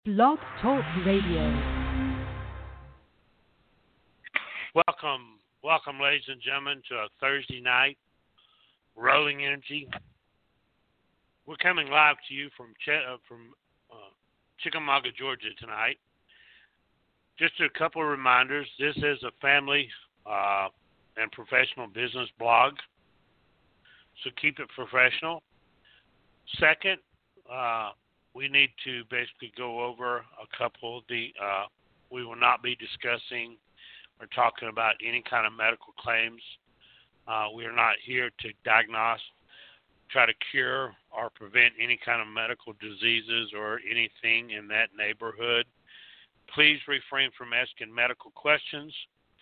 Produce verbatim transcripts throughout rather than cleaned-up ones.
Blog Talk Radio. Welcome, welcome, ladies and gentlemen, to a Thursday night Rolling Energy. We're coming live to you from Ch- uh, from uh, Chickamauga, Georgia tonight. Just a couple of reminders. This is a family uh, and professional business blog, so keep it professional. Second, uh, we need to basically go over a couple of the, uh, we will not be discussing or talking about any kind of medical claims. Uh, we are not here to diagnose, try to cure, or prevent any kind of medical diseases or anything in that neighborhood. Please refrain from asking medical questions.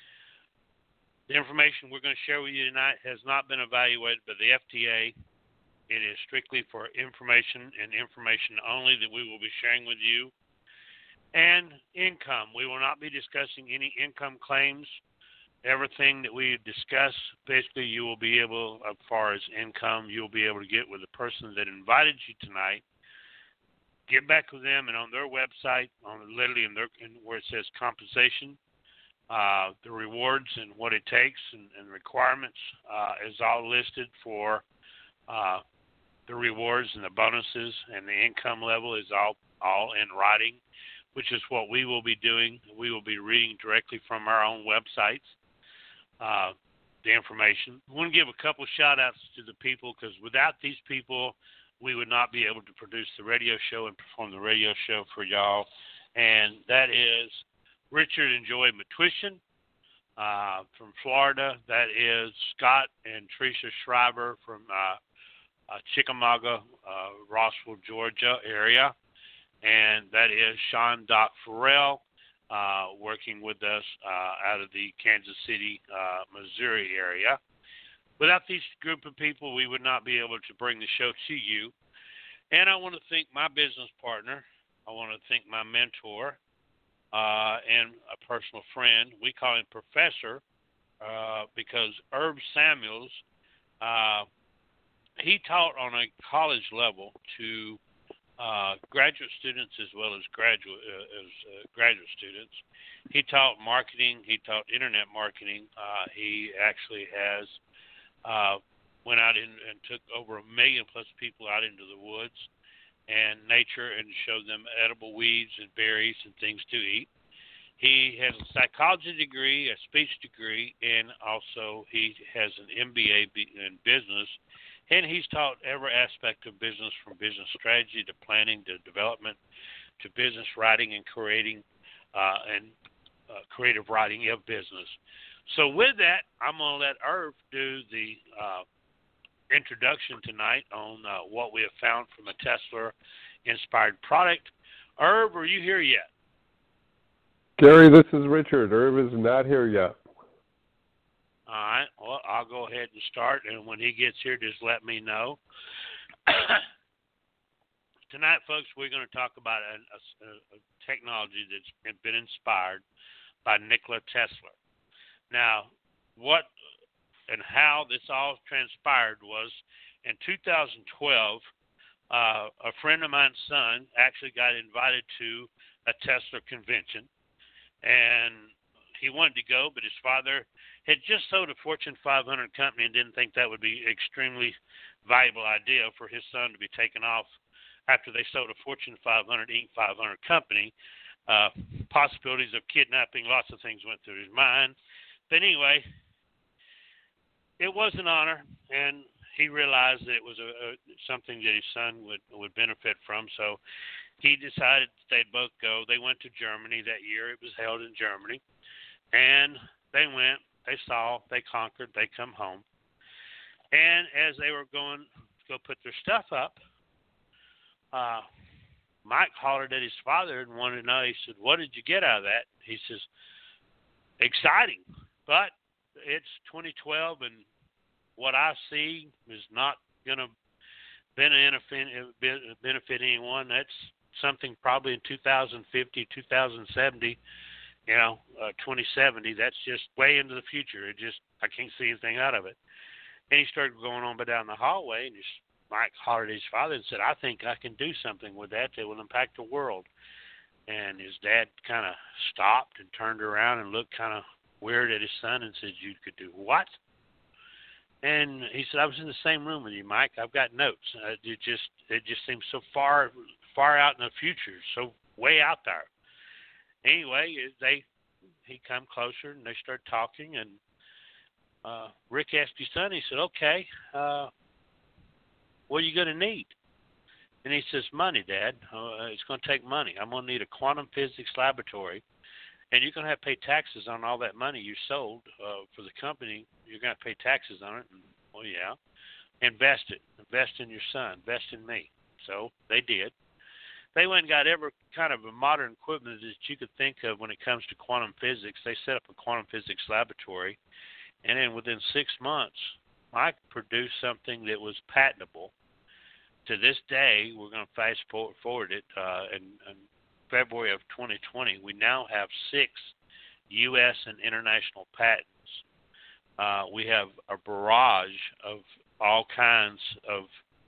The information we're going to share with you tonight has not been evaluated by the F D A. It is strictly for information and information only that we will be sharing with you. And income. We will not be discussing any income claims. Everything that we discuss, basically you will be able, as far as income, you'll be able to get with the person that invited you tonight. Get back with them, and on their website, on literally in their in where it says compensation, uh, the rewards and what it takes and, and requirements uh, is all listed for uh, the rewards and the bonuses, and the income level is all all in writing, which is what we will be doing. We will be reading directly from our own websites, uh, the information. I want to give a couple shout-outs to the people, because without these people, we would not be able to produce the radio show and perform the radio show for y'all. And that is Richard and Joy Matwishin uh, from Florida. That is Scott and Tricia Schreiber from uh, uh, Chickamauga, uh, Rossville, Georgia area. And that is Sean Doc Farrell, uh, working with us uh, out of the Kansas City, uh, Missouri area. Without these group of people, we would not be able to bring the show to you. And I want to thank my business partner. I want to thank my mentor uh, and a personal friend. We call him Professor uh, because Herb Samuels, uh, he taught on a college level to Uh, graduate students as well as graduate uh, as uh, graduate students. He taught marketing. He taught internet marketing. Uh, he actually has uh, went out in, and took over a million plus people out into the woods and nature and showed them edible weeds and berries and things to eat. He has a psychology degree, a speech degree, and also he has an M B A in business. And he's taught every aspect of business, from business strategy to planning to development to business writing and creating uh, and uh, creative writing of business. So with that, I'm going to let Irv do the uh, introduction tonight on uh, what we have found from a Tesla-inspired product. Irv, are you here yet? Gary, this is Richard. Irv is not here yet. All right, well, I'll go ahead and start, and when he gets here, just let me know. Tonight, folks, we're going to talk about a, a, a technology that's been inspired by Nikola Tesla. Now, what and how this all transpired was in two thousand twelve, uh, a friend of mine's son actually got invited to a Tesla convention, and he wanted to go, but his father had just sold a Fortune five hundred company and didn't think that would be an extremely valuable idea for his son to be taken off after they sold a Fortune five hundred, Inc five hundred company. Uh, possibilities of kidnapping, lots of things went through his mind. But anyway, it was an honor, and he realized that it was a, a something that his son would, would benefit from. So he decided they'd both go. They went to Germany that year. It was held in Germany. And they went, they saw, they conquered, they come home. And as they were going to go put their stuff up, uh, Mike hollered at his father and wanted to know, he said, "What did you get out of that?" He says, "Exciting, but it's twenty twelve and what I see is not going to benefit, benefit anyone. That's something probably in two thousand fifty, two thousand seventy, you know, uh, twenty seventy, that's just way into the future. It just, I can't see anything out of it." And he started going on by down the hallway, and his, Mike hollered at his father and said, "I think I can do something with that that will impact the world." And his dad kind of stopped and turned around and looked kind of weird at his son and said, "You could do what?" And he said, "I was in the same room with you, Mike. I've got notes. Uh, it just it just seems so far far out in the future, so way out there." Anyway, they he come closer and they started talking, and uh, Rick asked his son. He said, "Okay, uh, what are you going to need?" And he says, "Money, Dad. Uh, it's going to take money. I'm going to need a quantum physics laboratory, and you're going to have to pay taxes on all that money you sold uh, for the company. You're going to pay taxes on it." And, well, yeah. "Invest it. Invest in your son. Invest in me." So they did. They went and got every kind of a modern equipment that you could think of when it comes to quantum physics. They set up a quantum physics laboratory, and then within six months, Mike produced something that was patentable. To this day, we're going to fast forward it. Uh, in, in February of twenty twenty, we now have six U S and international patents. Uh, we have a barrage of all kinds of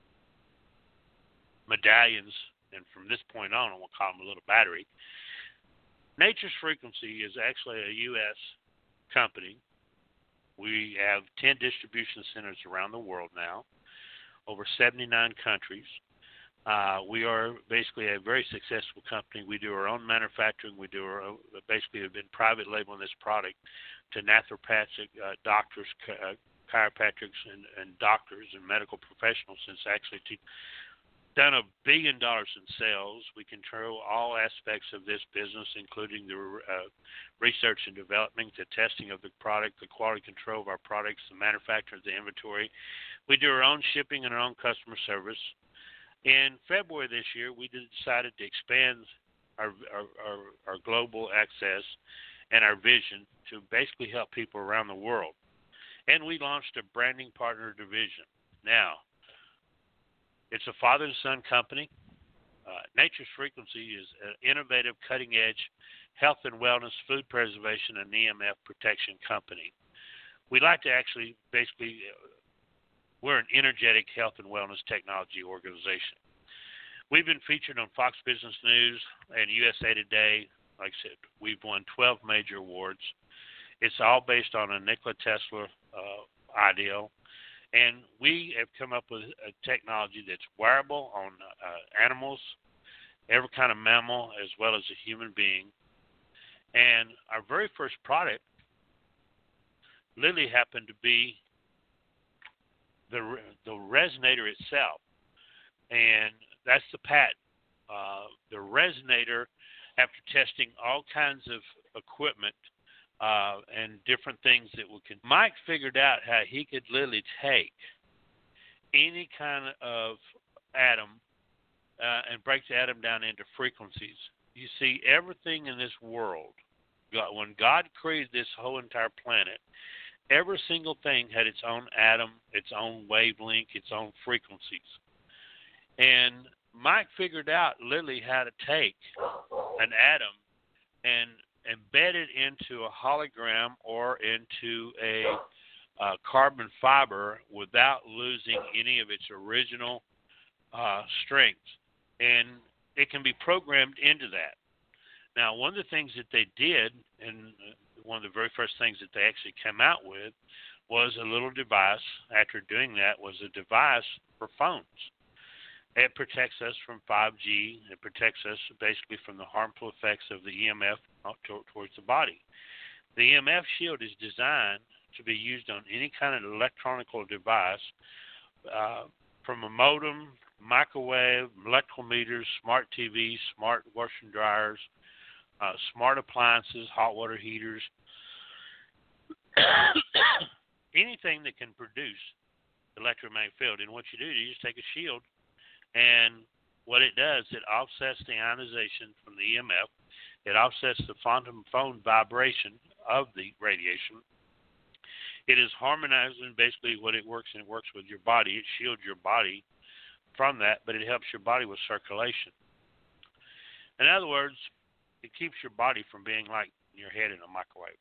medallions, and from this point on, we'll call them a little battery. Nature's Frequency is actually a U S company. We have ten distribution centers around the world now, over seventy-nine countries. Uh, we are basically a very successful company. We do our own manufacturing. We do our own, basically have been private labeling this product to naturopathic uh, doctors, uh, chiropractics, and, and doctors and medical professionals since actually to, done a billion dollars in sales. We control all aspects of this business, including the uh, research and development, the testing of the product, the quality control of our products, the manufacture of the inventory. We do our own shipping and our own customer service. In February this year, we decided to expand our, our, our, our global access and our vision to basically help people around the world. And we launched a branding partner division. Now, it's a father and son company. Uh, Nature's Frequency is an innovative, cutting-edge health and wellness, food preservation, and E M F protection company. We like to actually basically, uh, we're an energetic health and wellness technology organization. We've been featured on Fox Business News and U S A Today. Like I said, we've won twelve major awards. It's all based on a Nikola Tesla uh, ideal. And we have come up with a technology that's wearable on uh, animals, every kind of mammal, as well as a human being. And our very first product literally happened to be the the resonator itself, and that's the patent. Uh, the resonator, after testing all kinds of equipment uh, and different things that we can, Mike figured out how he could literally take any kind of atom uh, and break the atom down into frequencies. You see, everything in this world, God, when God created this whole entire planet, every single thing had its own atom, its own wavelength, its own frequencies. And Mike figured out literally how to take an atom and embed it into a hologram or into a uh, carbon fiber without losing any of its original uh, strength. And it can be programmed into that. Now, one of the things that they did, and one of the very first things that they actually came out with, was a little device. After doing that, was a device for phones. It protects us from five G. It protects us basically from the harmful effects of the E M F towards the body. The E M F shield is designed to be used on any kind of electronic device, uh, from a modem, microwave, electrical meters, smart T Vs, smart washer and dryers, uh, smart appliances, hot water heaters, anything that can produce electromagnetic field. And what you do, you just take a shield, and what it does, it offsets the ionization from the E M F. It offsets the quantum phone vibration of the radiation. It is harmonizing basically what it works, and it works with your body. It shields your body from that, but it helps your body with circulation. In other words, it keeps your body from being like your head in a microwave.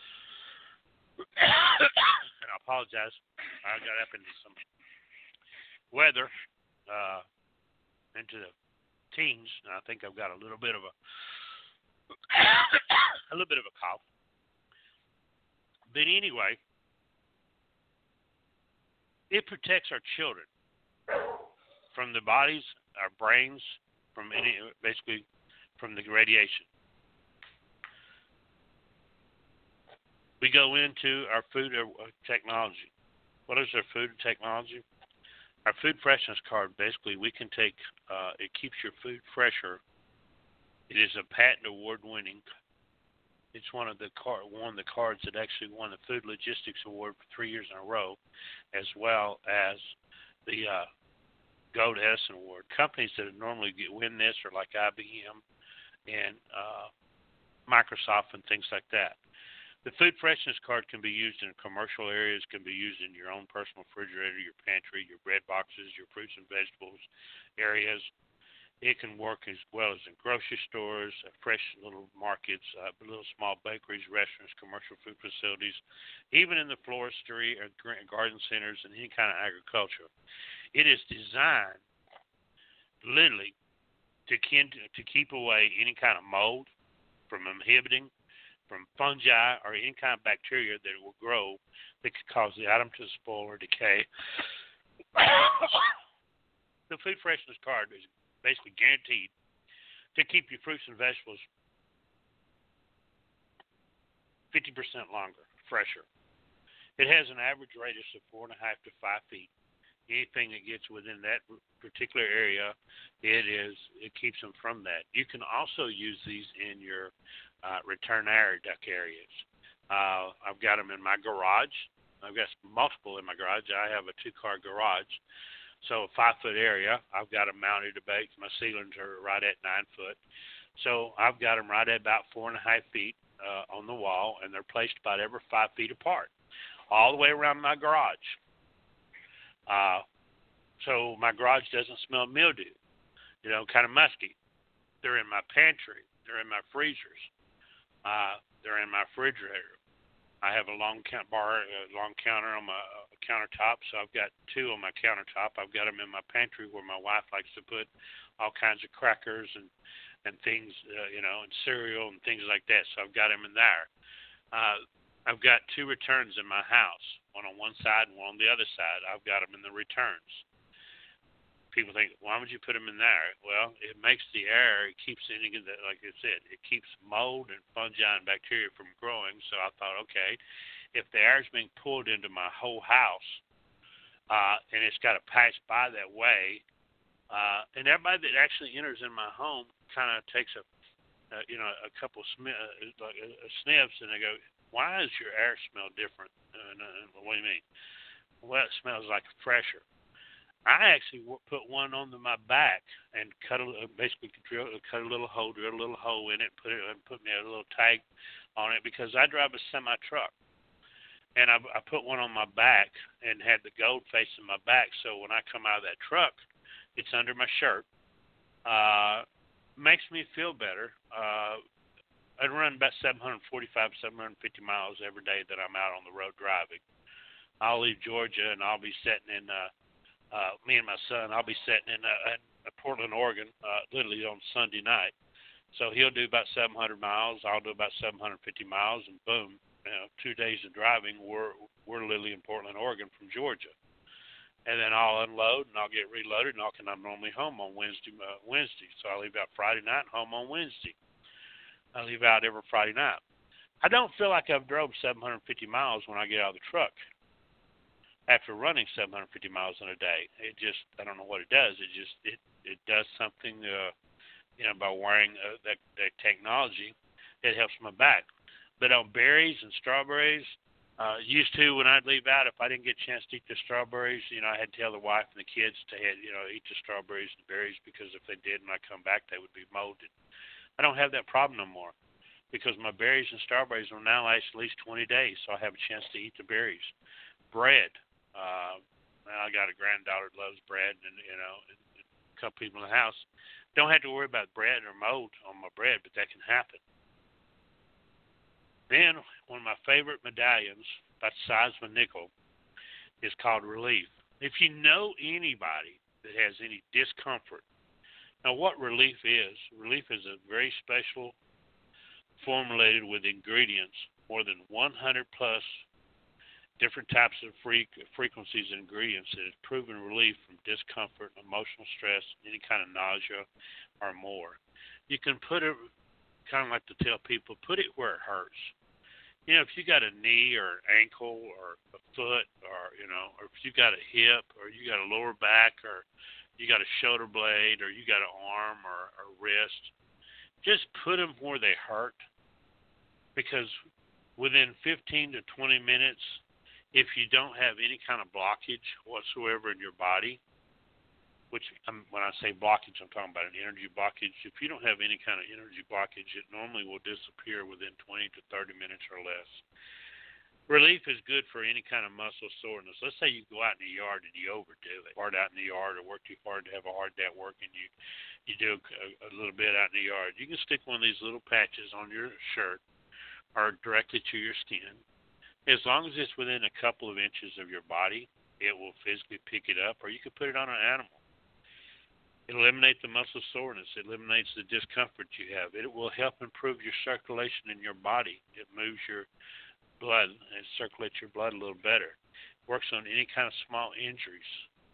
And I apologize. I got up into some weather. Uh, into the teens, and I think I've got a little bit of a little bit of a cough. But anyway, it protects our children from the bodies, our brains, from any, basically from the radiation. We go into our food technology. What is our food technology? Our food freshness card, basically, we can take, uh, it keeps your food fresher. It is a patent award winning. It's one of the car, one of the cards that actually won the Food Logistics Award for three years in a row, as well as the uh, Gold Edison Award. Companies that normally get, win this are like I B M and uh, Microsoft and things like that. The food freshness card can be used in commercial areas, can be used in your own personal refrigerator, your pantry, your bread boxes, your fruits and vegetables areas. It can work as well as in grocery stores, uh, fresh little markets, uh, little small bakeries, restaurants, commercial food facilities, even in the floristry or garden centers and any kind of agriculture. It is designed literally to, kin- to keep away any kind of mold from inhibiting, from fungi or any kind of bacteria that will grow that could cause the item to spoil or decay. The food freshness card is basically guaranteed to keep your fruits and vegetables fifty percent longer, fresher. It has an average radius of four and a half to five feet. Anything that gets within that particular area, it is it keeps them from that. You can also use these in your uh, return air duct areas. Uh, I've got them in my garage. I've got multiple in my garage. I have a two-car garage. So a five-foot area, I've got them mounted to base. My ceilings are right at nine foot. So I've got them right at about four and a half feet uh, on the wall, and they're placed about every five feet apart, all the way around my garage. Uh, so my garage doesn't smell mildew, you know, kind of musky. They're in my pantry. They're in my freezers. Uh, they're in my refrigerator. I have a long count bar, a long counter on my uh, countertop, so I've got two on my countertop. I've got them in my pantry where my wife likes to put all kinds of crackers and and things, uh, you know, and cereal and things like that. So I've got them in there. Uh, I've got two returns in my house, one on one side and one on the other side. I've got them in the returns. People think, why would you put them in there? Well, it makes the air, it keeps any, like I said, it keeps mold and fungi and bacteria from growing. So I thought, okay, if the air is being pulled into my whole house, uh, and it's got to pass by that way, uh, and everybody that actually enters in my home kind of takes a, uh, you know, a couple sm- uh, like a, a sniffs, and they go, why does your air smell different? Uh, uh, what do you mean? Well, it smells like fresher. I actually put one on the, my back and cut a basically drill, cut a little hole, drill a little hole in it, put it and put me a little tag on it because I drive a semi truck, and I, I put one on my back and had the gold facing my back. So when I come out of that truck, it's under my shirt. Uh, makes me feel better. Uh, I run about seven forty-five, seven fifty miles every day that I'm out on the road driving. I'll leave Georgia and I'll be sitting in. Uh, Uh, me and my son, I'll be sitting in, uh, in Portland, Oregon, uh, literally on Sunday night. So he'll do about seven hundred miles. I'll do about seven fifty miles, and boom, you know, two days of driving, we're we're literally in Portland, Oregon from Georgia. And then I'll unload and I'll get reloaded, and I'll, I'm normally home on Wednesday. Uh, Wednesday, so I leave out Friday night, home on Wednesday. I leave out every Friday night. I don't feel like I've drove seven fifty miles when I get out of the truck. After running seven fifty miles in a day, it just, I don't know what it does. It just, it, it does something, uh, you know, by wearing uh, that, that technology, it helps my back. But on berries and strawberries, uh, used to when I'd leave out, if I didn't get a chance to eat the strawberries, you know, I had to tell the wife and the kids to, head, you know, eat the strawberries and berries because if they did, when I come back, they would be molded. I don't have that problem no more because my berries and strawberries will now last at least twenty days, so I have a chance to eat the berries. Bread. Uh, I got a granddaughter that loves bread, and you know, and a couple people in the house. Don't have to worry about bread or mold on my bread, but that can happen. Then one of my favorite medallions, about the size of a nickel, is called Relief. If you know anybody that has any discomfort, now what Relief is, Relief is a very special formulated with ingredients, more than one hundred plus different types of free, frequencies and ingredients that has proven relief from discomfort, emotional stress, any kind of nausea, or more. You can put it, kind of like to tell people, put it where it hurts. You know, if you got a knee or ankle or a foot, or, you know, or if you got a hip or you got a lower back or you got a shoulder blade or you got an arm or a wrist, just put them where they hurt, because within fifteen to twenty minutes, if you don't have any kind of blockage whatsoever in your body, which um, when I say blockage, I'm talking about an energy blockage. If you don't have any kind of energy blockage, it normally will disappear within twenty to thirty minutes or less. Relief is good for any kind of muscle soreness. Let's say you go out in the yard and you overdo it, hard out in the yard, or work too hard to have a hard day at work, and you you do a, a little bit out in the yard. You can stick one of these little patches on your shirt or directly to your skin. As long as it's within a couple of inches of your body, it will physically pick it up, or you can put it on an animal. It eliminates the muscle soreness. It eliminates the discomfort you have. It will help improve your circulation in your body. It moves your blood and circulates your blood a little better. Works on any kind of small injuries.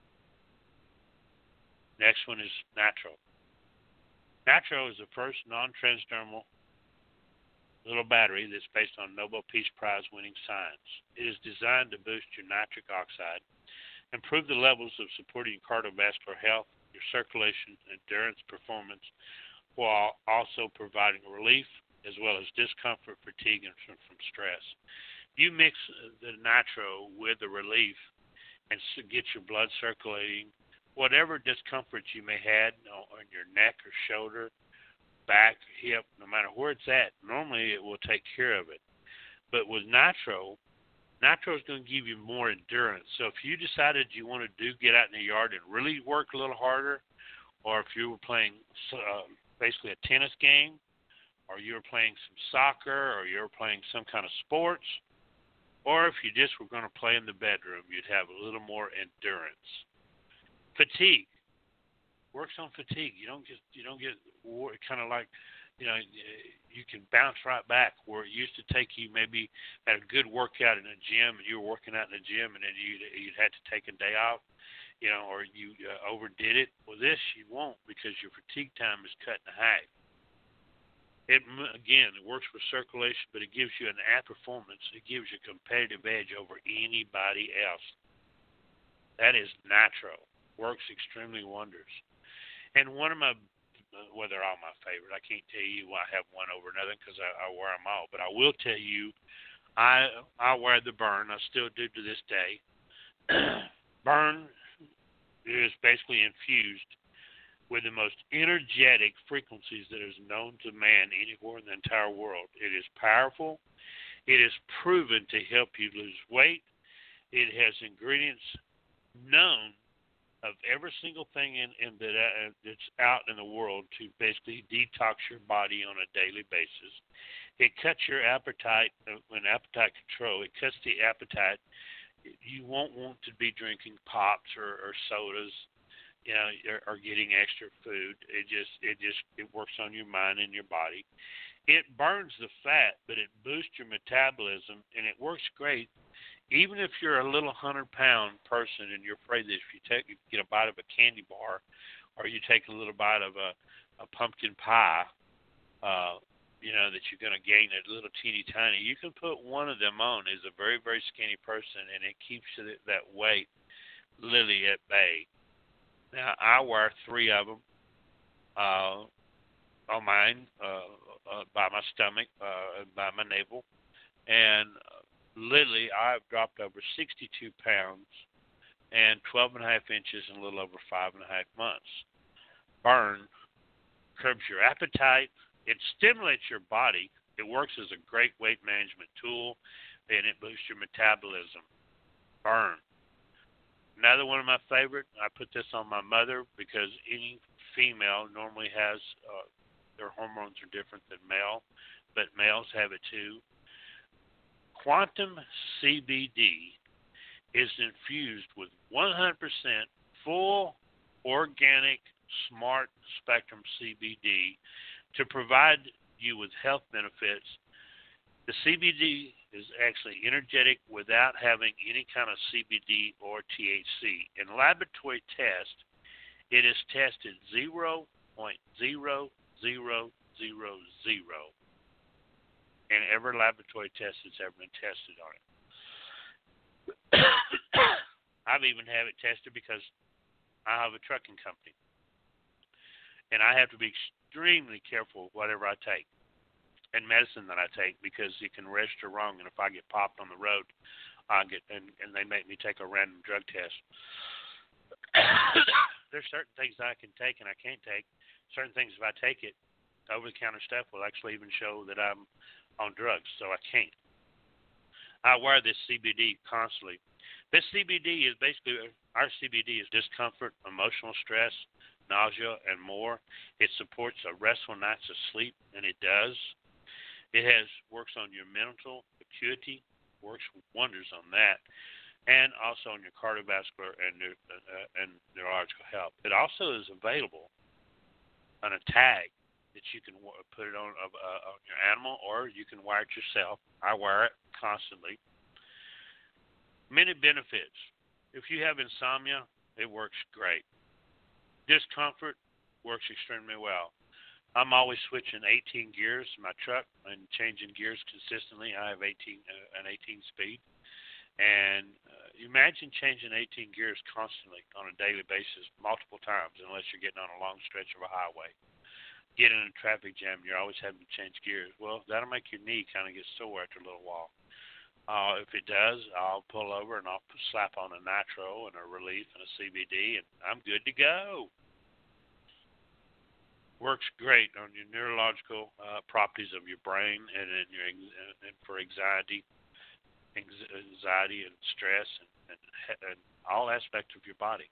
Next one is Natro. Natro is the first non-transdermal little battery that's based on Nobel Peace Prize winning science. It is designed to boost your nitric oxide, improve the levels of supporting cardiovascular health, your circulation, endurance, performance, while also providing relief as well as discomfort, fatigue, and from, from stress. You mix the Natro with the relief and get your blood circulating. Whatever discomfort you may have on your neck or shoulder, back, hip, no matter where it's at, normally it will take care of it. But with Natro, Natro is going to give you more endurance. So if you decided you want to do get out in the yard and really work a little harder, or if you were playing uh, basically a tennis game, or you were playing some soccer, or you were playing some kind of sports, or if you just were going to play in the bedroom, you'd have a little more endurance. Fatigue. Works on fatigue. You don't get, you don't get kind of like, you know, you can bounce right back where it used to take you maybe had a good workout in a gym and you were working out in the gym and then you'd, you'd had to take a day off, you know, or you uh, overdid it. Well, this you won't, because your fatigue time is cut in half. It, again, it works for circulation, but it gives you an ad performance. It gives you a competitive edge over anybody else. That is Natro. Works extremely wonders. And one of my, well, they're all my favorite. I can't tell you why I have one over another because I, I wear them all. But I will tell you, I I wear the Burn. I still do to this day. Burn is basically infused with the most energetic frequencies that is known to man anywhere in the entire world. It is powerful. It is proven to help you lose weight. It has ingredients known of every single thing in, in that uh, that's out in the world to basically detox your body on a daily basis. It cuts your appetite, uh, when appetite control, it cuts the appetite. You won't want to be drinking pops or, or sodas, you know, or, or getting extra food. It just, it just, it works on your mind and your body. It burns the fat, but it boosts your metabolism, and it works great. Even if you're a little hundred-pound person and you're afraid that if you take you get a bite of a candy bar, or you take a little bite of a, a pumpkin pie, uh, you know, that you're going to gain a little teeny tiny, you can put one of them on as a very, very skinny person, and it keeps that weight literally at bay. Now, I wear three of them uh, on mine, uh, uh, by my stomach, uh, by my navel, and literally, I've dropped over sixty-two pounds and twelve and a half inches in a little over five and a half months. Burn curbs your appetite. It stimulates your body. It works as a great weight management tool, and it boosts your metabolism. Burn. Another one of my favorite, I put this on my mother because any female normally has, uh, their hormones are different than male, but males have it too. Quantum C B D is infused with one hundred percent full organic smart spectrum C B D to provide you with health benefits. The C B D is actually energetic without having any kind of C B D or T H C. In laboratory test, it is tested zero point zero zero zero zero in every laboratory test that's ever been tested on it. I've even had it tested because I have a trucking company, and I have to be extremely careful with whatever I take and medicine that I take, because it can register wrong, and if I get popped on the road, I get and, and they make me take a random drug test. There's certain things I can take and I can't take. Certain things, if I take it, over-the-counter stuff will actually even show that I'm on drugs, so I can't. I wear this C B D constantly. This C B D is basically, our C B D is discomfort, emotional stress, nausea, and more. It supports a restful nights of sleep, and it does. It has works on your mental acuity, works wonders on that, and also on your cardiovascular and uh, and neurological health. It also is available on a tag that you can put it on uh, on your animal, or you can wear it yourself. I wear it constantly. Many benefits. If you have insomnia, it works great. Discomfort works extremely well. I'm always switching eighteen gears in my truck and changing gears consistently. I have eighteen uh, an eighteen speed, and uh, imagine changing eighteen gears constantly on a daily basis, multiple times, unless you're getting on a long stretch of a highway. Get in a traffic jam, you're always having to change gears. Well, that'll make your knee kind of get sore after a little while. Uh, if it does, I'll pull over and I'll slap on a nitro and a relief and a C B D, and I'm good to go. Works great on your neurological uh, properties of your brain and in your and for anxiety, anxiety and stress and, and, and all aspects of your body.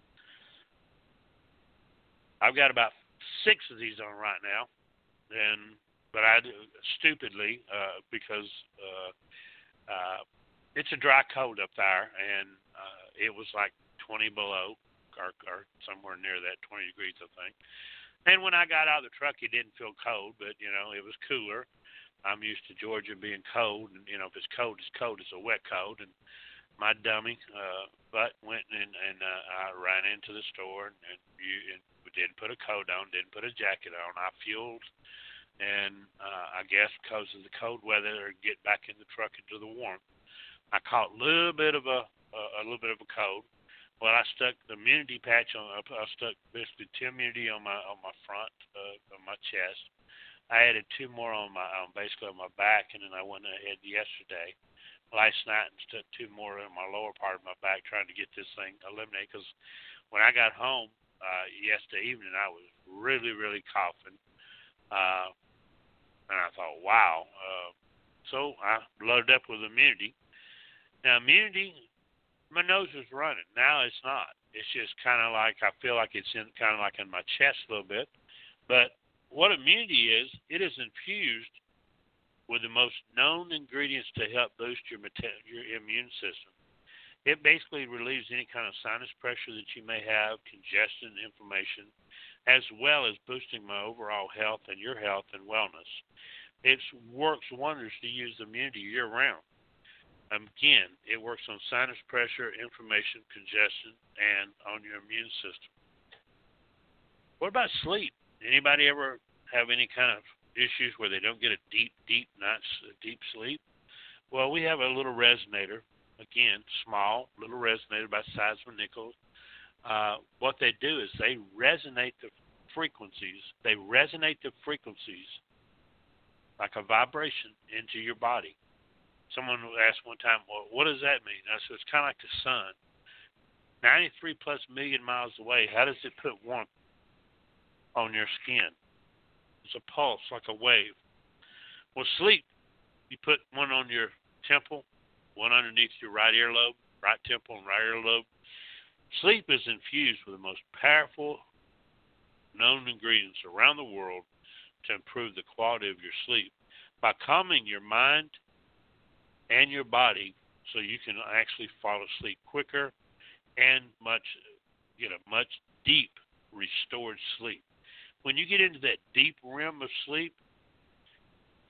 I've got about six of these on right now, and but I do stupidly uh, because uh, uh, it's a dry cold up there, and uh, it was like twenty below or, or somewhere near that, twenty degrees, I think. And when I got out of the truck, it didn't feel cold, but, you know, it was cooler. I'm used to Georgia being cold, and, you know, if it's cold, it's cold. It's a wet cold. And my dummy uh, butt went and, and uh, I ran into the store, and, and, you, and didn't put a coat on, didn't put a jacket on. I fueled, and uh, I guess because of the cold weather, get back in the truck into the warmth, I caught a little bit of a, a, a little bit of a cold. Well, I stuck the immunity patch on. I stuck basically two immunity on my on my front, uh, on my chest. I added two more on my on basically on my back, and then I went ahead yesterday, last night, and stuck two more on my lower part of my back, trying to get this thing eliminated. Because when I got home uh, yesterday evening, I was really really coughing, uh, and I thought, wow. Uh, so I loaded up with immunity. Now immunity. My nose was running. Now it's not. It's just kind of like I feel like it's in kind of like in my chest a little bit. But what immunity is, it is infused with the most known ingredients to help boost your your immune system. It basically relieves any kind of sinus pressure that you may have, congestion, inflammation, as well as boosting my overall health and your health and wellness. It works wonders to use immunity year-round. Again, it works on sinus pressure, inflammation, congestion, and on your immune system. What about sleep? Anybody ever have any kind of issues where they don't get a deep, deep night's deep sleep? Well, we have a little resonator. Again, small, little resonator about the size of a nickel. Uh, what they do is they resonate the frequencies. They resonate the frequencies like a vibration into your body. Someone asked one time, well, what does that mean? I said, it's kind of like the sun. ninety-three plus million miles away, how does it put warmth on your skin? It's a pulse, like a wave. Well, sleep, you put one on your temple, one underneath your right earlobe, right temple and right earlobe. Sleep is infused with the most powerful known ingredients around the world to improve the quality of your sleep by calming your mind and your body, so you can actually fall asleep quicker and much get a much deep restored sleep. When you get into that deep realm of sleep,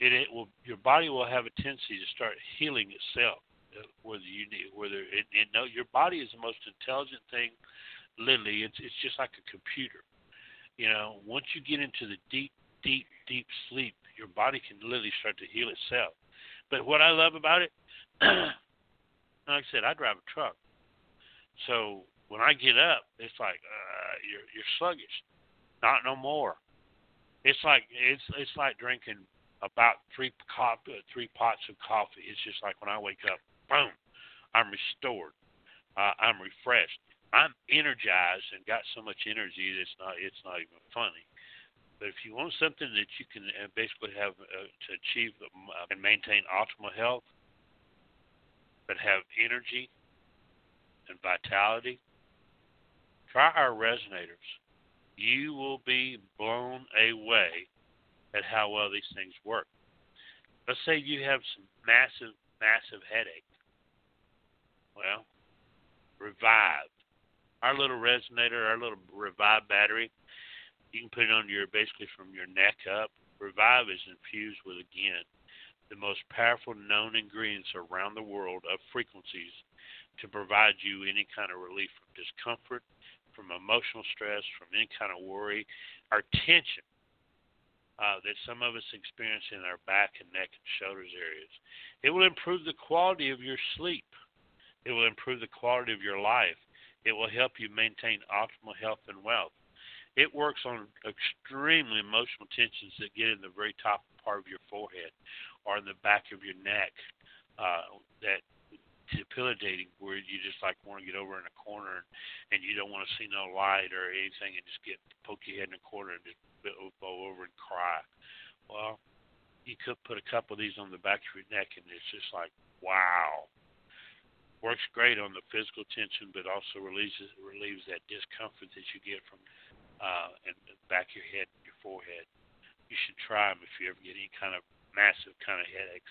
it, it will your body will have a tendency to start healing itself. Whether you need, whether it, it no, your body is the most intelligent thing. Literally, it's it's just like a computer. You know, once you get into the deep, deep, deep sleep, your body can literally start to heal itself. But what I love about it, like I said, I drive a truck, so when I get up, it's like uh, you're you're sluggish. Not no more. It's like it's it's like drinking about three cop three pots of coffee. It's just like when I wake up, boom, I'm restored. Uh, I'm refreshed. I'm energized and got so much energy that it's not it's not even funny. But if you want something that you can uh, basically have uh, to achieve uh, and maintain optimal health, but have energy and vitality, try our resonators. You will be blown away at how well these things work. Let's say you have some massive, massive headache. Well, Revive. Our little resonator, our little Revive battery, you can put it on your, basically from your neck up. Revive is infused with, again, the most powerful known ingredients around the world of frequencies to provide you any kind of relief from discomfort, from emotional stress, from any kind of worry, or tension uh, that some of us experience in our back and neck and shoulders areas. It will improve the quality of your sleep. It will improve the quality of your life. It will help you maintain optimal health and wealth. It works on extremely emotional tensions that get in the very top part of your forehead or in the back of your neck, uh, that debilitating where you just like want to get over in a corner and, and you don't want to see no light or anything and just get poke your head in a corner and just go over and cry. Well, you could put a couple of these on the back of your neck and it's just like, wow. Works great on the physical tension, but also relieves relieves that discomfort that you get from uh, in the back of your head and your forehead. You should try them if you ever get any kind of massive kind of headaches.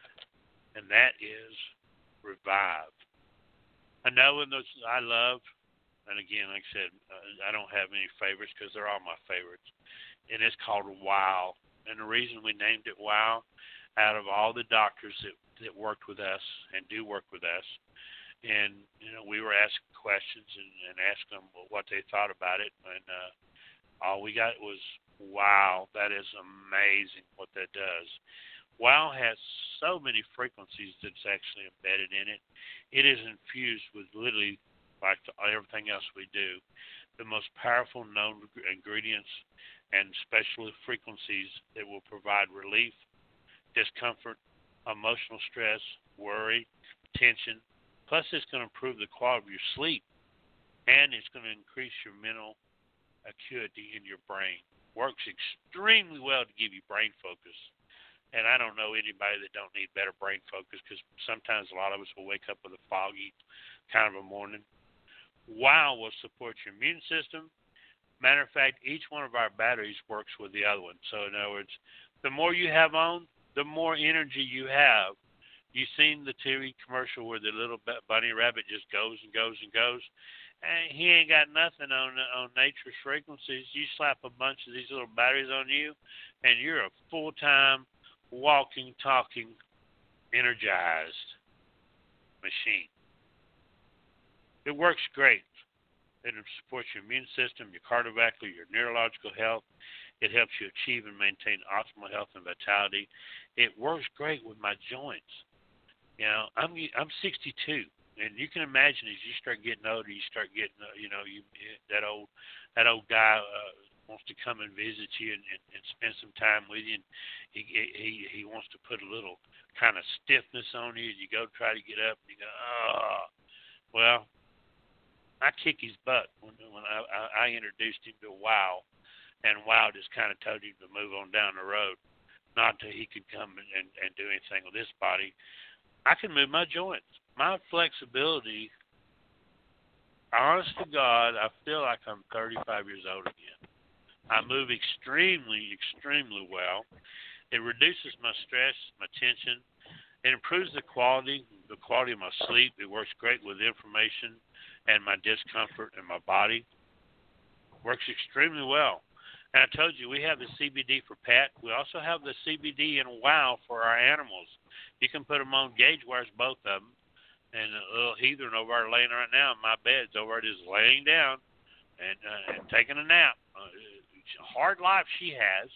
And that is Revive. Another one that I love, and again, like I said, uh, I don't have any favorites because they're all my favorites, and it's called Wow. And the reason we named it Wow, out of all the doctors that, that worked with us and do work with us, and, you know, we were asking questions and, and asking them what they thought about it. And uh, all we got was, wow, that is amazing what that does. Wow has so many frequencies that's actually embedded in it. It is infused with literally, like the, everything else we do, the most powerful known ingredients and special frequencies that will provide relief, discomfort, emotional stress, worry, tension. Plus, it's going to improve the quality of your sleep, and it's going to increase your mental acuity in your brain. Works extremely well to give you brain focus. And I don't know anybody that don't need better brain focus because sometimes a lot of us will wake up with a foggy kind of a morning. Wow will support your immune system. Matter of fact, each one of our batteries works with the other one. So in other words, the more you have on, the more energy you have. You seen the T V commercial where the little bunny rabbit just goes and goes and goes? And he ain't got nothing on on nature's frequencies. You slap a bunch of these little batteries on you, and you're a full-time, walking, talking, energized machine. It works great. It supports your immune system, your cardiovascular, your neurological health. It helps you achieve and maintain optimal health and vitality. It works great with my joints. You know, I'm I'm sixty-two, and you can imagine as you start getting older, you start getting, uh, you know, you that old that old guy uh, wants to come and visit you and, and, and spend some time with you, and he he he wants to put a little kind of stiffness on you. You go try to get up, and you go, oh, well, I kick his butt when when I, I, I introduced him to Wow, and Wow just kind of told him to move on down the road, not that he could come and, and, and do anything with this body. I can move my joints. My flexibility, honest to God, I feel like I'm thirty-five years old again. I move extremely, extremely well. It reduces my stress, my tension. It improves the quality, the quality of my sleep. It works great with inflammation and my discomfort in my body. Works extremely well. And I told you we have the C B D for pet. We also have the C B D and WOW for our animals. You can put them on gauge wires, both of them. And a little heathen over there laying right now in my bed's over there just laying down and, uh, and taking a nap. Uh, hard life she has.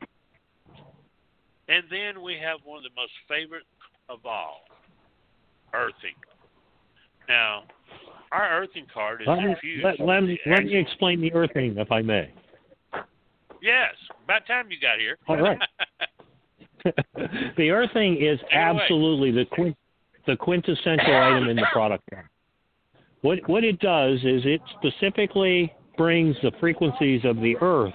And then we have one of the most favorite of all, earthing. Now, our earthing card is Let, infused. let, let, me, let me explain the earthing, if I may. Yes, about time you got here. All right. The earthing is absolutely the quint, the quintessential item in the product. What what it does is it specifically brings the frequencies of the earth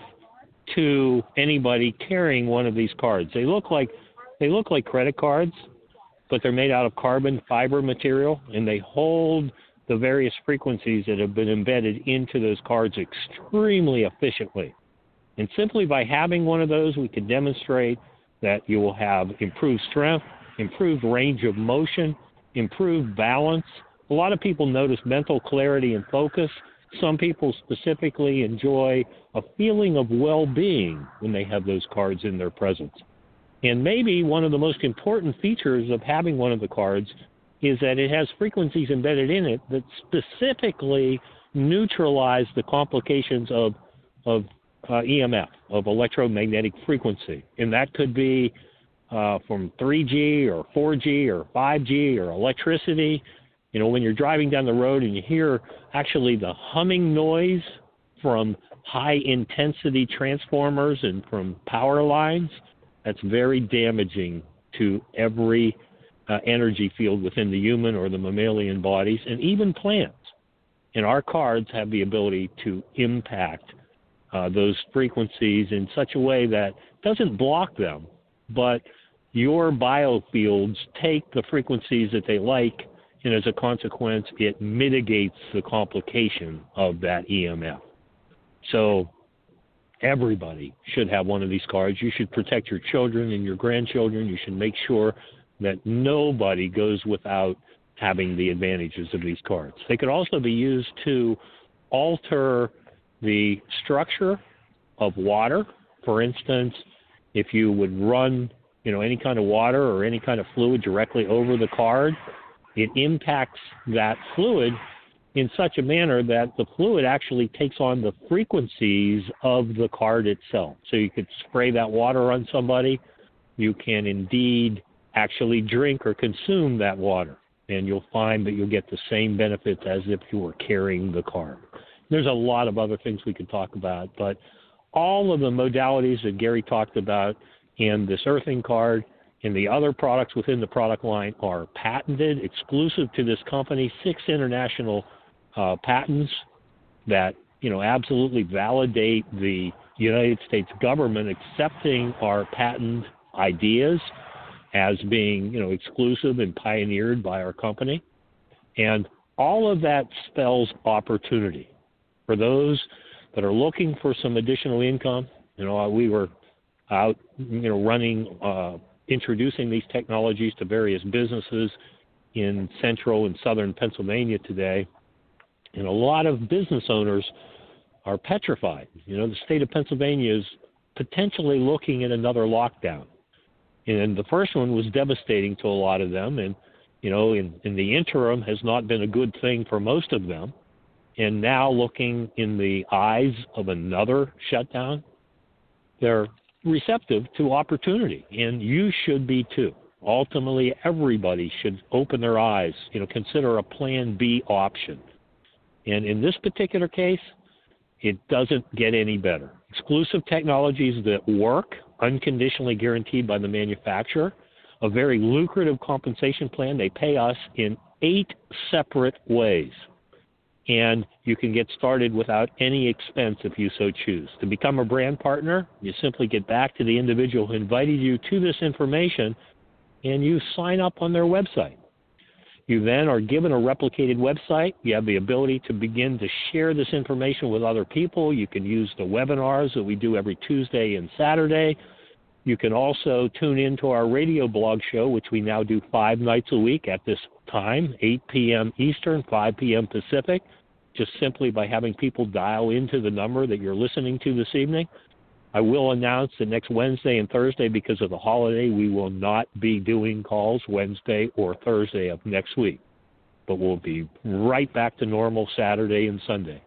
to anybody carrying one of these cards. They look like they look like credit cards, but they're made out of carbon fiber material, and they hold the various frequencies that have been embedded into those cards extremely efficiently. And simply by having one of those, we can demonstrate that you will have improved strength, improved range of motion, improved balance. A lot of people notice mental clarity and focus. Some people specifically enjoy a feeling of well-being when they have those cards in their presence. And maybe one of the most important features of having one of the cards is that it has frequencies embedded in it that specifically neutralize the complications of, of uh, E M F, of electromagnetic frequency. And that could be uh, from three G or four G or five G or electricity. You know, when you're driving down the road and you hear actually the humming noise from high-intensity transformers and from power lines, that's very damaging to every uh, energy field within the human or the mammalian bodies and even plants. And our cards have the ability to impact uh, those frequencies in such a way that doesn't block them, but your biofields take the frequencies that they like, and as a consequence, it mitigates the complication of that E M F. So everybody should have one of these cards. You should protect your children and your grandchildren. You should make sure that nobody goes without having the advantages of these cards. They could also be used to alter the structure of water. For instance, if you would run, you know, any kind of water or any kind of fluid directly over the card, it impacts that fluid in such a manner that the fluid actually takes on the frequencies of the card itself. So you could spray that water on somebody. You can indeed actually drink or consume that water, and you'll find that you'll get the same benefits as if you were carrying the card. There's a lot of other things we could talk about, but all of the modalities that Gary talked about in this earthing card and the other products within the product line are patented, exclusive to this company, six international uh, patents that, you know, absolutely validate the United States government accepting our patent ideas as being, you know, exclusive and pioneered by our company. And all of that spells opportunity for those that are looking for some additional income. You know, we were out, you know, running, uh, introducing these technologies to various businesses in central and southern Pennsylvania today. And a lot of business owners are petrified. You know, the state of Pennsylvania is potentially looking at another lockdown. And the first one was devastating to a lot of them. And, you know, in, in the interim has not been a good thing for most of them. And now looking in the eyes of another shutdown, they're receptive to opportunity, and you should be too. Ultimately, everybody should open their eyes, you know, consider a plan B option. And in this particular case, it doesn't get any better. Exclusive technologies that work, unconditionally guaranteed by the manufacturer, a very lucrative compensation plan. They pay us in eight separate ways. And you can get started without any expense if you so choose. To become a brand partner, you simply get back to the individual who invited you to this information, and you sign up on their website. You then are given a replicated website. You have the ability to begin to share this information with other people. You can use the webinars that we do every Tuesday and Saturday. You can also tune into our radio blog show, which we now do five nights a week at this time, eight p.m. Eastern, five p.m. Pacific, just simply by having people dial into the number that you're listening to this evening. I will announce that next Wednesday and Thursday, because of the holiday, we will not be doing calls Wednesday or Thursday of next week, but we'll be right back to normal Saturday and Sunday.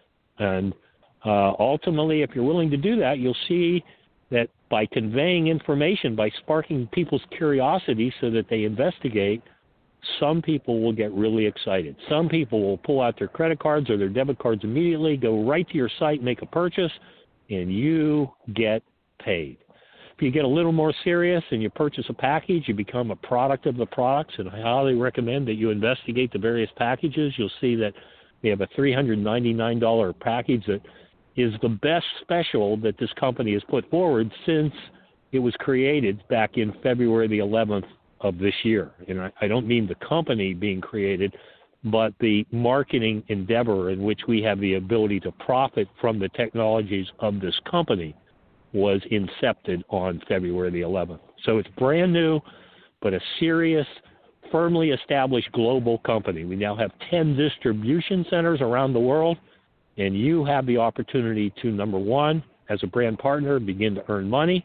And uh, ultimately, if you're willing to do that, you'll see that by conveying information, by sparking people's curiosity so that they investigate, some people will get really excited. Some people will pull out their credit cards or their debit cards immediately, go right to your site, make a purchase, and you get paid. If you get a little more serious and you purchase a package, you become a product of the products, and I highly recommend that you investigate the various packages. You'll see that we have a three hundred ninety-nine dollars package that is the best special that this company has put forward since it was created back in February the eleventh of this year. And I, I don't mean the company being created, but the marketing endeavor in which we have the ability to profit from the technologies of this company was incepted on February the eleventh. So it's brand new, but a serious, firmly established global company. We now have ten distribution centers around the world, and you have the opportunity to, number one, as a brand partner, begin to earn money.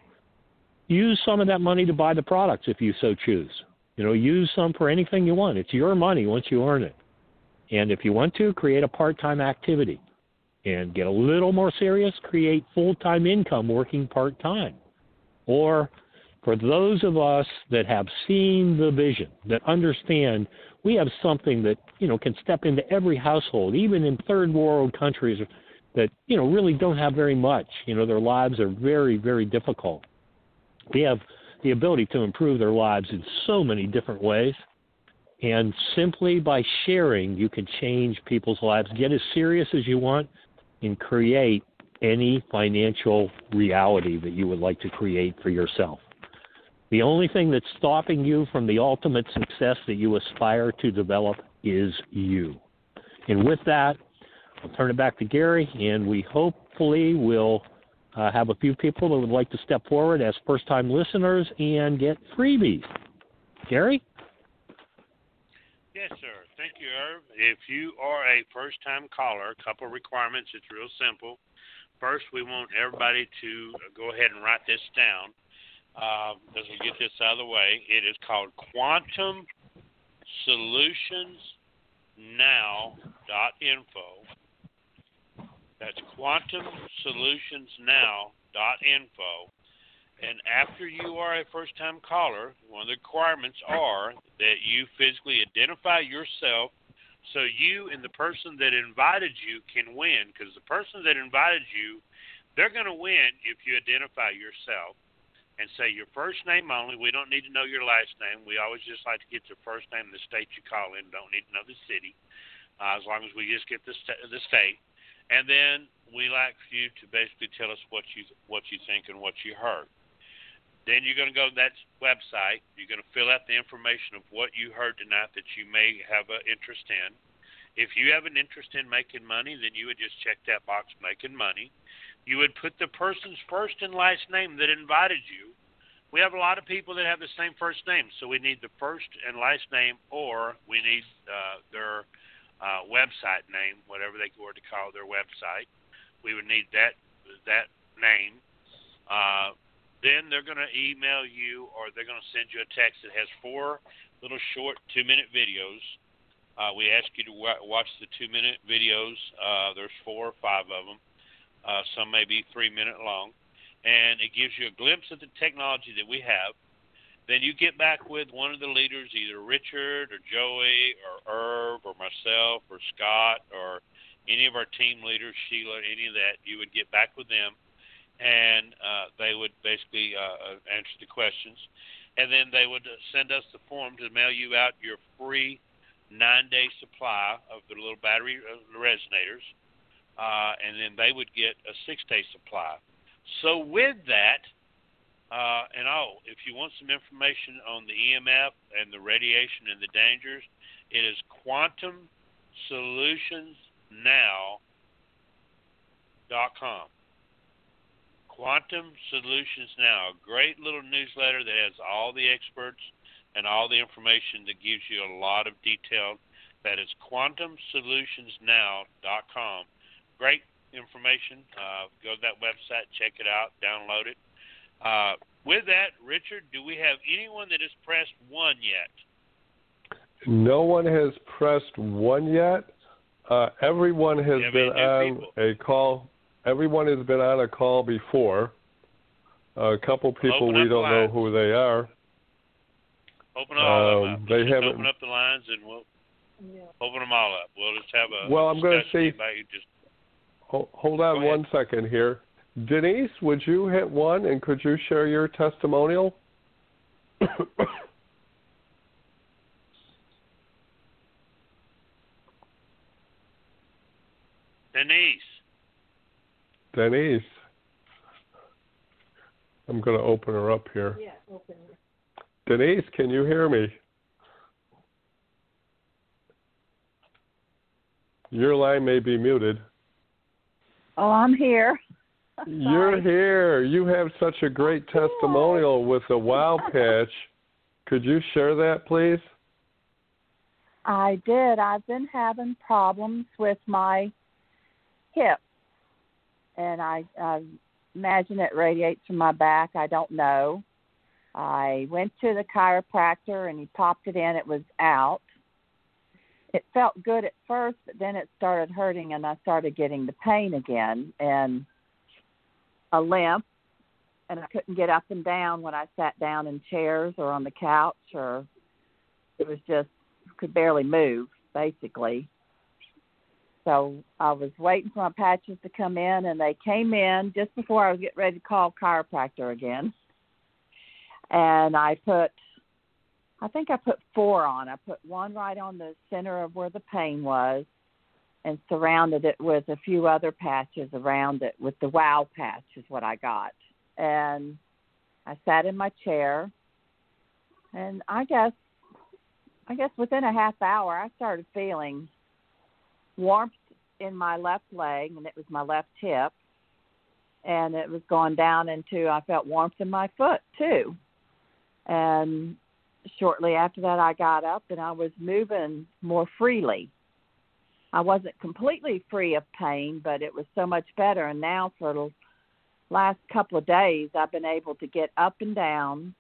Use some of that money to buy the products if you so choose. You know, use some for anything you want. It's your money once you earn it. And if you want to, create a part-time activity. And get a little more serious, create full-time income working part-time. Or for those of us that have seen the vision, that understand we have something that, you know, can step into every household, even in third world countries that, you know, really don't have very much. You know, their lives are very, very difficult. We have the ability to improve their lives in so many different ways. And simply by sharing, you can change people's lives. Get as serious as you want and create any financial reality that you would like to create for yourself. The only thing that's stopping you from the ultimate success that you aspire to develop is you. And with that, I'll turn it back to Gary, and we hopefully will uh, have a few people that would like to step forward as first-time listeners and get freebies. Gary? Yes, sir. Thank you, Irv. If you are a first-time caller, a couple of requirements. It's real simple. First, we want everybody to go ahead and write this down. Uh, as we get this out of the way, it is called Quantum Solutions Now dot info. That's Quantum Solutions Now dot info. And after you are a first-time caller, one of the requirements are that you physically identify yourself so you and the person that invited you can win, because the person that invited you, they're going to win if you identify yourself and say your first name only. We don't need to know your last name. We always just like to get your first name and the state you call in. Don't need to know the city, uh, as long as we just get the, st- the state. And then we like for you to basically tell us what you what you think and what you heard. Then you're going to go to that website. You're going to fill out the information of what you heard tonight that you may have an interest in. If you have an interest in making money, then you would just check that box, making money. You would put the person's first and last name that invited you. We have a lot of people that have the same first name, so we need the first and last name, or we need uh, their uh, website name, whatever they were to call their website. We would need that that name. Uh, Then they're going to email you, or they're going to send you a text that has four little short two-minute videos. Uh, we ask you to wa- watch the two-minute videos. Uh, there's four or five of them. Uh, some may be three-minute long. And it gives you a glimpse of the technology that we have. Then you get back with one of the leaders, either Richard or Joey or Irv or myself or Scott or any of our team leaders, Sheila, any of that. You would get back with them. And uh, they would basically uh, answer the questions. And then they would send us the form to mail you out your free nine-day supply of the little battery resonators. Uh, and then they would get a six-day supply. So with that, uh, and oh, if you want some information on the E M F and the radiation and the dangers, it is Quantum Solutions Now dot com. Quantum Solutions Now, a great little newsletter that has all the experts and all the information that gives you a lot of detail. That is Quantum Solutions Now dot com. Great information. Uh, go to that website, check it out, download it. Uh, with that, Richard, do we have anyone that has pressed one yet? No one has pressed one yet. Uh, everyone has been on people? a call. Everyone has been on a call before. Uh, a couple people open we don't know who they are. Open all um, up. They just haven't. Open up the lines and we'll yeah. open them all up. We'll just have a. Well, a I'm going to see. Just... Hold, hold on one second here. Denise, would you hit one and could you share your testimonial? Denise. Denise. I'm going to open her up here. Yeah, open her. Denise, can you hear me? Your line may be muted. Oh, I'm here. You're here. You have such a great testimonial with the Wow Patch. Could you share that, please? I did. I've been having problems with my hip, and I, I imagine it radiates from my back. I don't know. I went to the chiropractor, and he popped it in. It was out. It felt good at first, but then it started hurting, and I started getting the pain again and a limp, and I couldn't get up and down when I sat down in chairs or on the couch, or it was just could barely move, basically. So I was waiting for my patches to come in, and they came in just before I was getting ready to call chiropractor again. And I put, I think I put four on. I put one right on the center of where the pain was and surrounded it with a few other patches around it with the Wow Patch is what I got. And I sat in my chair, and I guess, I guess within a half hour, I started feeling warmth in my left leg, and it was my left hip, and it was going down into, I felt warmth in my foot too. And shortly after that, I got up and I was moving more freely. I wasn't completely free of pain, but it was so much better. And now for the last couple of days, I've been able to get up and down,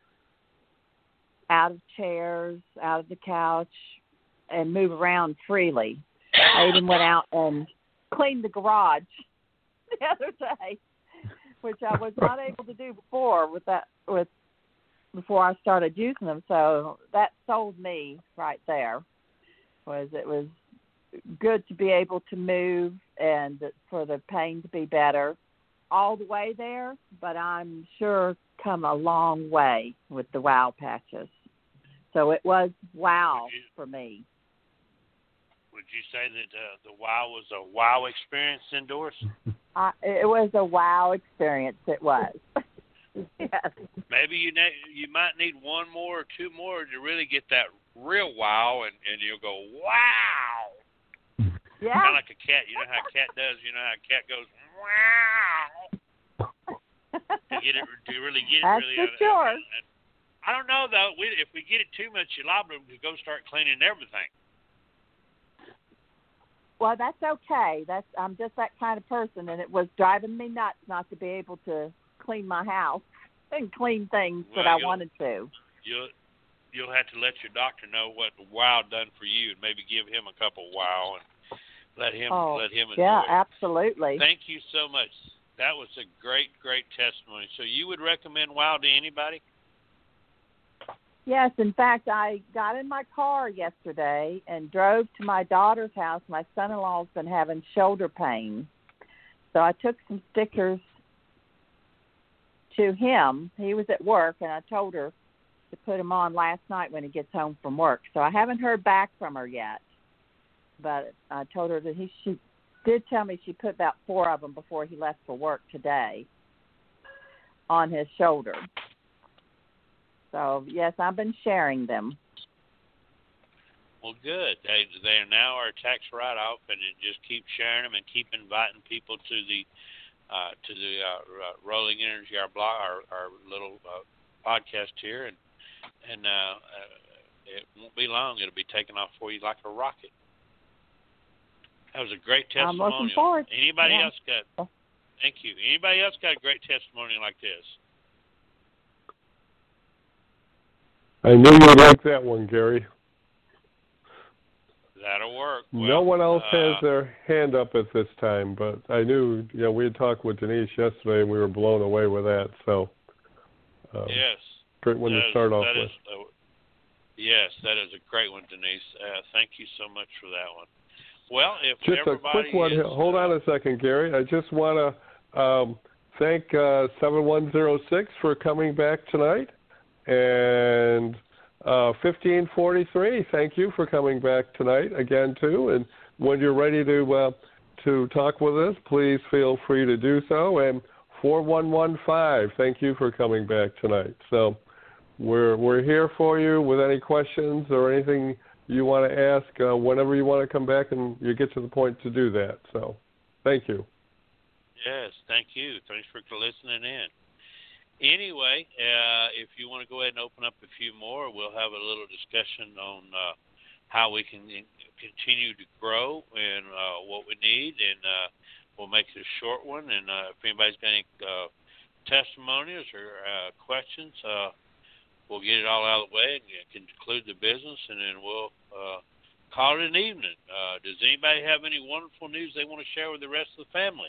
out of chairs, out of the couch, and move around freely. I even went out and cleaned the garage the other day, which I was not able to do before with that with before I started using them. So that sold me right there. Was it was good to be able to move and for the pain to be better all the way there, but I'm sure come a long way with the Wow Patches. So it was wow you, for me. Would you say that uh, the Wow was a wow experience indoors? Uh, it was a wow experience. It was. Yes. Maybe you ne- you might need one more or two more to really get that real wow, and, and you'll go, wow. Yeah. Kind of like a cat. You know how a cat does? You know how a cat goes, wow. to get it, to really get it That's really. for uh, sure. And, and I don't know, though. We, if we get it too much, you're liable to go start cleaning everything. Well, that's okay. That's I'm just that kind of person, and it was driving me nuts not to be able to clean my house and clean things well, that I wanted to. You'll you'll have to let your doctor know what wow done for you, and maybe give him a couple wow and let him oh, let him enjoy yeah, it. absolutely. Thank you so much. That was a great great testimony. So you would recommend wow to anybody? Yes, in fact, I got in my car yesterday and drove to my daughter's house. My son-in-law's been having shoulder pain, so I took some stickers to him. He was at work, and I told her to put them on last night when he gets home from work. So I haven't heard back from her yet, but I told her that he she did tell me she put about four of them before he left for work today on his shoulder. So, yes, I've been sharing them. Well, good. They they are now our tax write-off, and it just keep sharing them and keep inviting people to the uh, to the uh, uh, Rolling Energy, our blog, our, our little uh, podcast here, and and uh, uh, it won't be long. It'll be taking off for you like a rocket. That was a great testimonial. I'm looking forward. Anybody yeah. else got? Thank you. Anybody else got a great testimony like this? I knew you would like that one, Gary. That'll work. Well, no one else uh, has their hand up at this time, but I knew, you know, we had talked with Denise yesterday, and we were blown away with that. So, um, yes, great one that to is, start off that with. Is, uh, yes, that is a great one, Denise. Uh, thank you so much for that one. Well, if just a quick one. Is, Hold uh, on a second, Gary. I just want to um, thank uh, seven one zero six for coming back tonight, and uh, fifteen forty-three. Thank you for coming back tonight again too. And when you're ready to uh, to talk with us, please feel free to do so. And four one one five. Thank you for coming back tonight. So we're we're here for you with any questions or anything you want to ask uh, whenever you want to come back, and you get to the point to do that. So, thank you. Yes, thank you. Thanks for listening in. Anyway, uh, if you want to go ahead and open up a few more, we'll have a little discussion on uh, how we can continue to grow and uh, what we need, and uh, we'll make it a short one. And uh, if anybody's got any uh, testimonies or uh, questions, uh, we'll get it all out of the way and conclude the business, and then we'll uh, call it an evening. Uh, does anybody have any wonderful news they want to share with the rest of the family?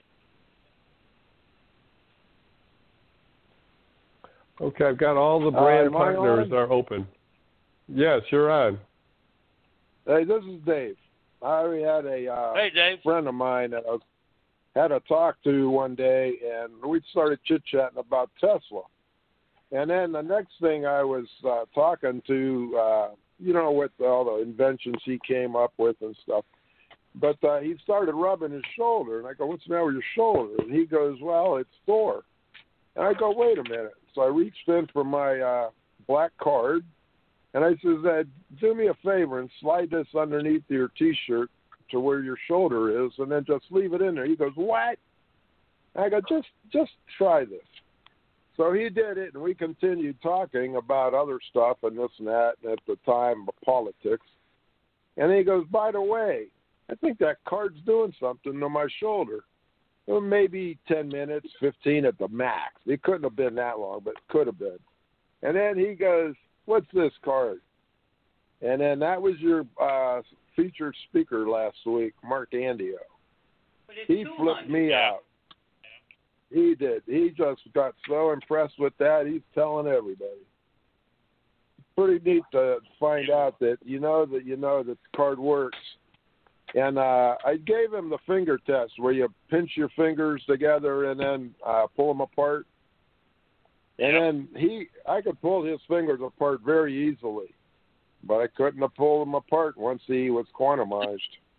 Okay, I've got all the brand uh, partners are open. Yes, you're on. Hey, this is Dave. I had a uh, hey, Dave. friend of mine that I had a talk to one day, and we started chit-chatting about Tesla. And then the next thing I was uh, talking to, uh, you know, with all the inventions he came up with and stuff. But uh, he started rubbing his shoulder. And I go, what's the matter with your shoulder? And he goes, well, it's sore. And I go, wait a minute. So I reached in for my uh, black card. And I says, uh, do me a favor and slide this underneath your T-shirt to where your shoulder is, and then just leave it in there. He goes, what? And I go, just, just try this. So he did it, and we continued talking about other stuff and this and that, and at the time, politics. And he goes, by the way, I think that card's doing something to my shoulder. Well, maybe ten minutes, fifteen at the max. It couldn't have been that long, but it could have been. And then he goes, what's this card? And then that was your uh, featured speaker last week, Mark Andio. He flipped me out. He did. He just got so impressed with that, he's telling everybody. Pretty neat to find out that you know that you know that the card works. And uh, I gave him the finger test where you pinch your fingers together and then uh, pull them apart. And then he, I could pull his fingers apart very easily, but I couldn't have pulled them apart once he was quantumized.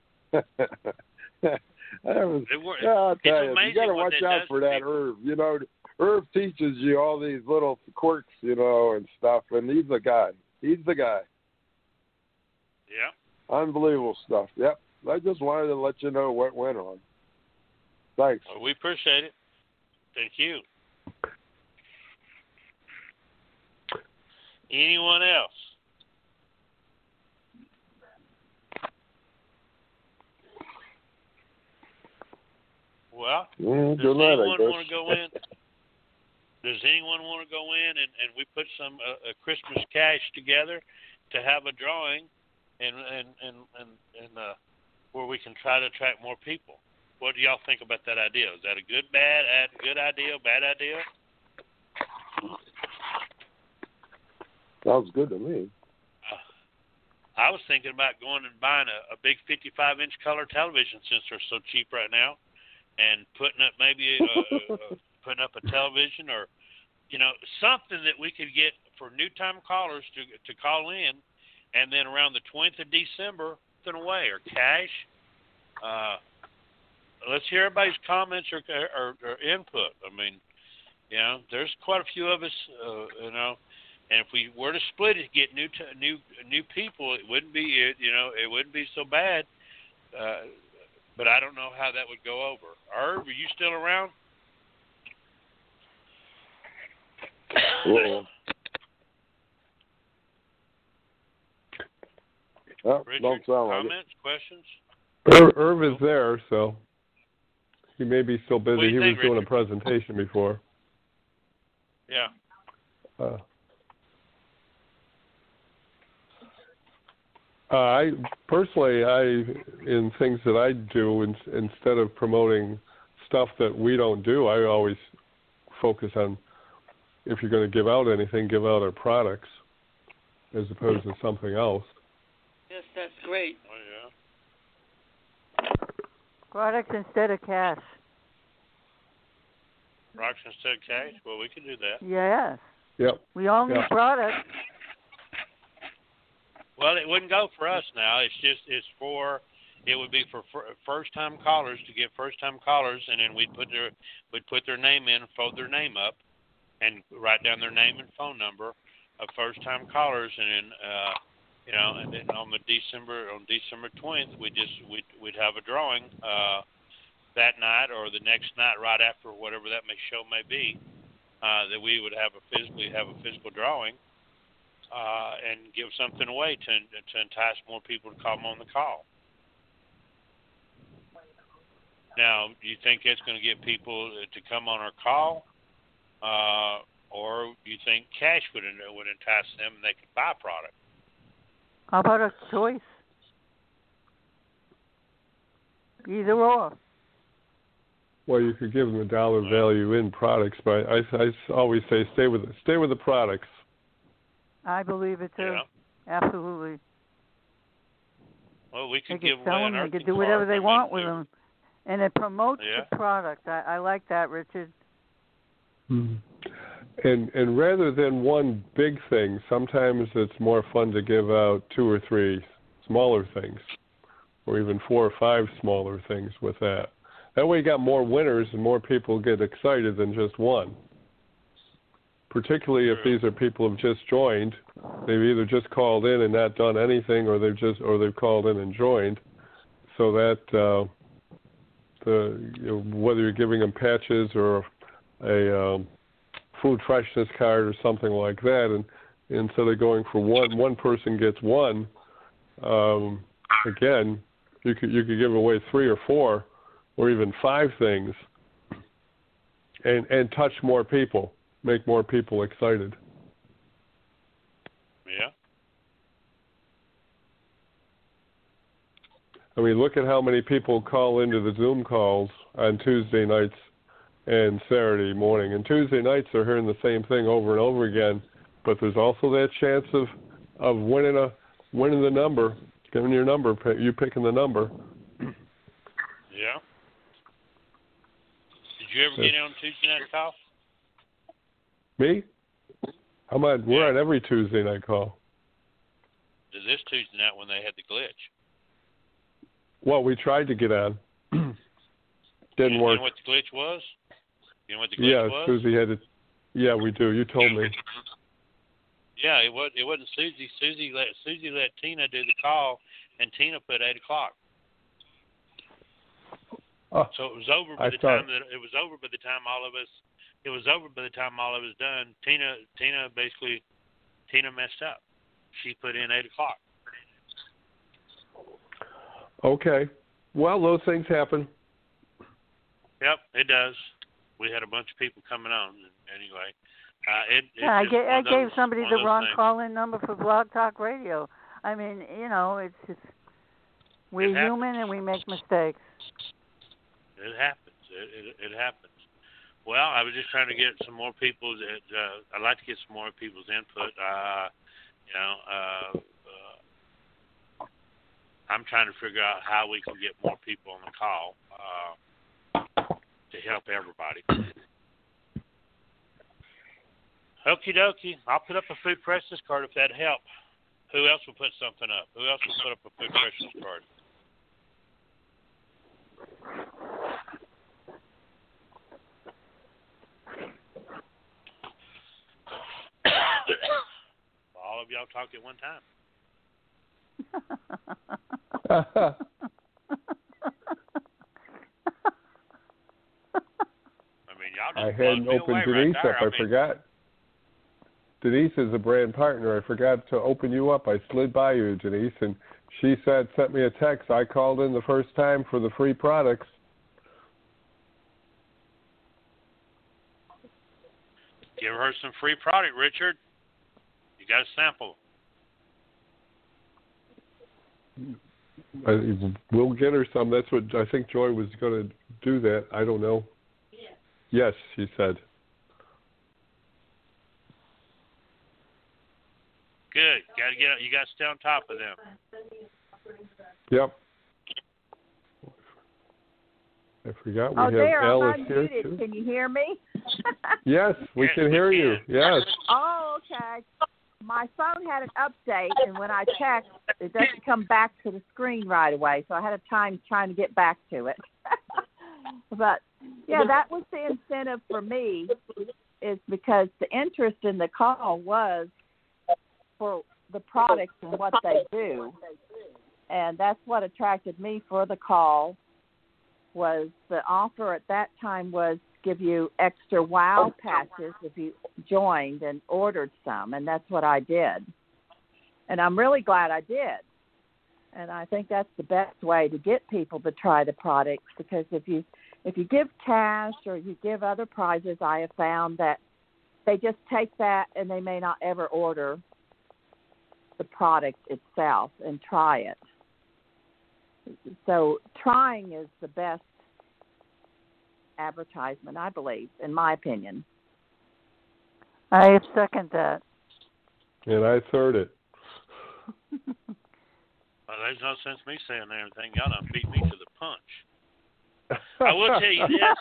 That was, yeah, I'll tell you, you got to watch out for that Irv. You know, Irv teaches you all these little quirks, you know, and stuff, and he's the guy. He's the guy. Yeah. Unbelievable stuff. Yep. I just wanted to let you know what went on. Thanks. Well, we appreciate it. Thank you. Anyone else? Well, mm, does night, anyone want to go in? Does anyone want to go in and, and we put some uh, a Christmas cash together to have a drawing, and and and and, and uh, where we can try to attract more people? What do y'all think about that idea? Is that a good, bad, ad, good idea, bad idea? Sounds good to me. Uh, I was thinking about going and buying a, a big fifty-five inch color television since they're so cheap right now, and putting up maybe a, a, putting up a television or, you know, something that we could get for new time callers to to call in, and then around the twentieth of December, put away or cash. Uh, let's hear everybody's comments or, or, or input. I mean, you know, there's quite a few of us, uh, you know. And if we were to split it, get new t- new new people, it wouldn't be it. You know, it wouldn't be so bad. Uh, but I don't know how that would go over. Irv, are you still around? Cool. Oh, Richard, don't sound like comments, it. questions? Ir- Irv is there, so he may be still busy. He think, was doing Richard? a presentation before. Yeah. Uh, uh, I personally, I in things that I do, in, instead of promoting stuff that we don't do, I always focus on, if you're going to give out anything, give out our products as opposed to something else. Yes, that's great. Oh, yeah. Products instead of cash. Rocks instead of cash? Well, we can do that. Yes. Yep. We all need Yep. products. Well, it wouldn't go for us now. It's just, it's for, it would be for first-time callers to get first-time callers, and then we'd put their, we'd put their name in, fold their name up, and write down their name and phone number of first-time callers, and then, uh, you know, and then on the December, on December twentieth, we just, we'd, we'd have a drawing, uh, that night or the next night right after whatever that may show may be, uh, that we would have a physically have a physical drawing, uh, and give something away to to entice more people to come on the call. Now, do you think it's going to get people to come on our call, uh, or do you think cash would would entice them and they could buy product? How about a choice? Either or. Well, you could give them a dollar value in products, but I, I always say stay with stay with the products. I believe it too. Yeah. Absolutely. Well, we They could can give sell away them. an They can earthing do whatever card. they I mean, want with it- them, and it promotes Yeah. the product. I, I like that, Richard. Mm-hmm. And and rather than one big thing, sometimes it's more fun to give out two or three smaller things, or even four or five smaller things with that. That way you got more winners and more people get excited than just one. Particularly if True. these are people who've just joined. They've either just called in and not done anything, or they've just or they've called in and joined. So that uh, the you know, whether you're giving them patches or a um, food freshness card or something like that, and instead of going for one, one person gets one. Um, again, you could you could give away three or four, or even five things, and and touch more people, make more people excited. Yeah. I mean, look at how many people call into the Zoom calls on Tuesday nights and Saturday morning. And Tuesday nights they're hearing the same thing over and over again, but there's also that chance of, of winning a winning the number, giving your number, you picking the number. Yeah. Did you ever get on Tuesday night call? Me? I'm on, we're Yeah. on every Tuesday night call. This Tuesday night when they had the glitch. Well, we tried to get on. Didn't you work. You know what the glitch was? You know what the glitch Yeah, was? Susie had to. Yeah, we do. You told me. Yeah, it was. It wasn't Susie. Susie let Susie let Tina do the call, and Tina put eight o'clock. Oh, So it was over by I the thought- time that it was over by the time all of us. It was over by the time all of us done. Tina, Tina basically, Tina messed up. She put in eight o'clock. Okay. Well, those things happen. Yep, it does. We had a bunch of people coming on anyway. Uh, it, it's Yeah, I, just ga- one I of gave those- somebody one the of those wrong things. call-in number for Blog Talk Radio. I mean, you know, it's just we're It happens. human and we make mistakes. It happens. It, it it happens. Well, I was just trying to get some more people's. Uh, I'd like to get some more people's input. Uh, you know, uh, uh, I'm trying to figure out how we can get more people on the call uh, to help everybody. Okie dokie. I'll put up a food freshness card if that help. Who else will put something up? Who else will put up a food freshness card? All of y'all talk at one time. I mean, y'all just I blew hadn't me opened away right Denise there. up. I I mean, forgot. Denise is a brand partner. I forgot to open you up. I slid by you, Denise, and she said, sent me a text. I called in the first time for the free products. Give her some free product, Richard. You got a sample. I, we'll get her some. That's what I think Joy was going to do that. I don't know. Yes, yes she said. Good. Got to get. You got to stay on top of them. Yep. I forgot we oh, have there, Alice I'm here unmuted. too. Can you hear me? Yes, we yes, can we hear can. you. Yes. Oh, okay. My phone had an update, and when I checked, it doesn't come back to the screen right away, so I had a time trying to get back to it. But, yeah, that was the incentive for me, is because the interest in the call was for the products and what they do. And that's what attracted me for the call, was the offer at that time was give you extra WOW patches if you joined and ordered some, and that's what I did. And I'm really glad I did. And I think that's the best way to get people to try the products, because if you if you give cash or you give other prizes, I have found that they just take that and they may not ever order the product itself and try it. So trying is the best advertisement, I believe, in my opinion. I second that. And I third it. Well, there's no sense me saying anything. Y'all done beat me to the punch. I will tell you this.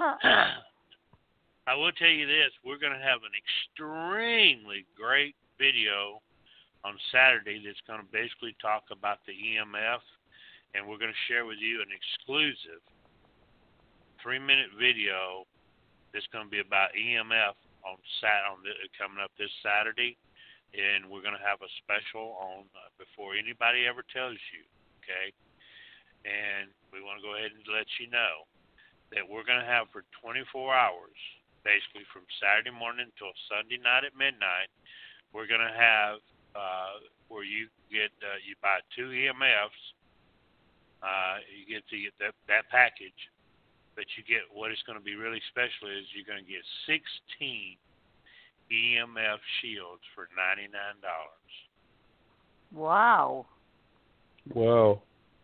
I will tell you this. We're going to have an extremely great video on Saturday that's going to basically talk about the E M F, and we're going to share with you an exclusive three-minute video that's going to be about E M F on Sat on the, coming up this Saturday, and we're going to have a special on uh, before anybody ever tells you, okay? And we want to go ahead and let you know that we're going to have for twenty-four hours, basically from Saturday morning until Sunday night at midnight, we're going to have uh, where you get uh, you buy two E M Fs, uh, you get to get that that package. But you get what is going to be really special is you're going to get sixteen E M F shields for ninety-nine dollars. Wow. Wow.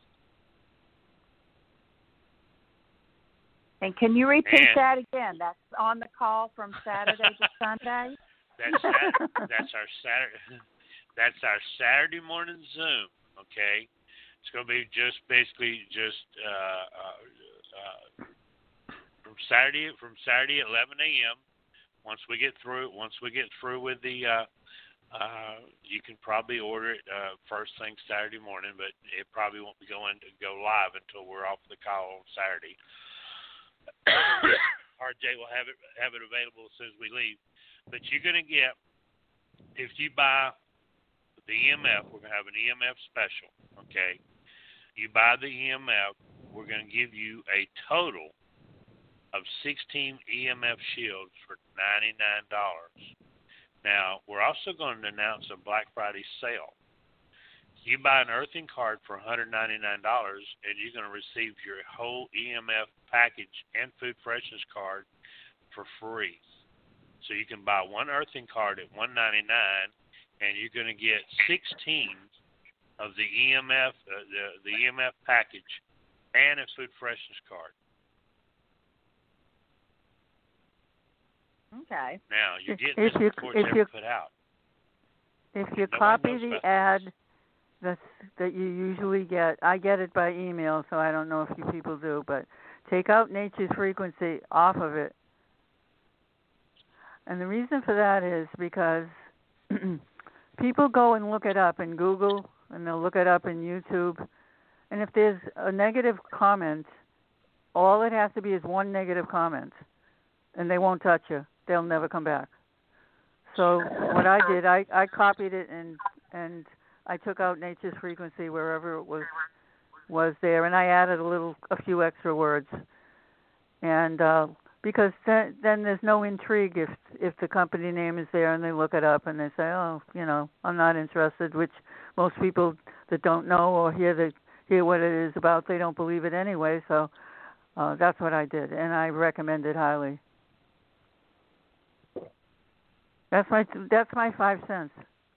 And can you repeat and that again? That's on the call from Saturday to Sunday? That's Saturday, that's our Saturday. That's our Saturday morning Zoom. Okay, it's going to be just basically just. Uh, uh, uh, From Saturday, from Saturday at eleven a.m. Once we get through, once we get through with the, uh, uh, you can probably order it uh, first thing Saturday morning, but it probably won't be going to go live until we're off the call on Saturday. R J will have it have it available as soon as we leave. But you're going to get, if you buy the E M F, we're going to have an E M F special. Okay, you buy the E M F, we're going to give you a total of sixteen E M F shields for ninety-nine dollars. Now, we're also going to announce a Black Friday sale. You buy an earthing card for one hundred ninety-nine dollars, and you're going to receive your whole E M F package and food freshness card for free. So you can buy one earthing card at one hundred ninety-nine dollars, and you're going to get sixteen of the E M F, uh, the, the E M F package, and a food freshness card. Okay. Now, you're getting if this you, before if it's you, ever put out. If you Nobody copy knows the about ad this. that's, that you usually get, I get it by email, so I don't know if you people do, but take out Nature's Frequency off of it. And the reason for that is because people go and look it up in Google, and they'll look it up in YouTube, and if there's a negative comment, all it has to be is one negative comment, and they won't touch you. They'll never come back. So what I did, I, I copied it and and I took out Nature's Frequency wherever it was was there, and I added a little, a few extra words. And uh, because then, then there's no intrigue if if the company name is there and they look it up and they say, oh, you know, I'm not interested, which most people that don't know or hear the hear what it is about, they don't believe it anyway. So uh, that's what I did, and I recommend it highly. That's my that's my five cents.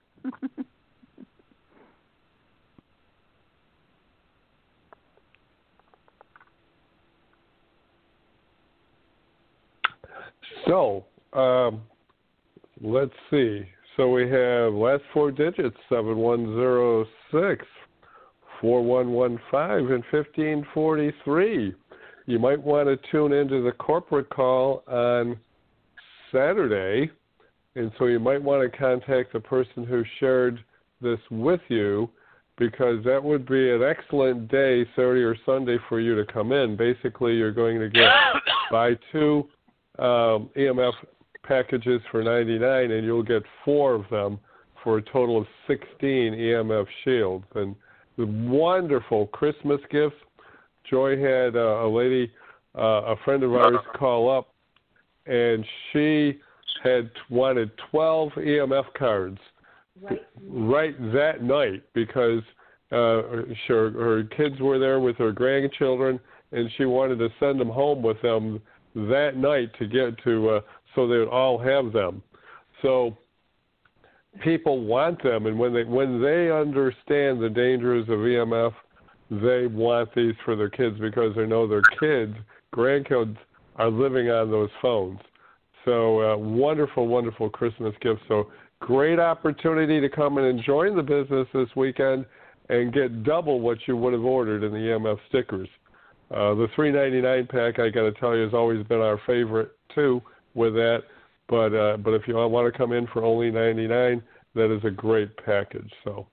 So, um, let's see. So we have last four digits, seven one zero six, four one one five, and fifteen forty-three. You might want to tune into the corporate call on Saturday, and so you might want to contact the person who shared this with you, because that would be an excellent day, Saturday or Sunday, for you to come in. Basically, you're going to get buy two Um, E M F packages for ninety-nine, and you'll get four of them for a total of sixteen E M F shields. And the wonderful Christmas gifts. Joy had uh, a lady, uh, a friend of ours, call up, and she had wanted twelve E M F cards right, right that night, because uh, her, her kids were there with her grandchildren, and she wanted to send them home with them that night to get to, uh, so they would all have them. So people want them, and when they when they understand the dangers of E M F, they want these for their kids, because they know their kids, grandkids, are living on those phones. So uh, wonderful, wonderful Christmas gift. So great opportunity to come in and join the business this weekend and get double what you would have ordered in the E M F stickers. Uh, the three ninety-nine pack, I got to tell you, has always been our favorite too with that. But uh, but if you want to come in for only ninety-nine, that is a great package. So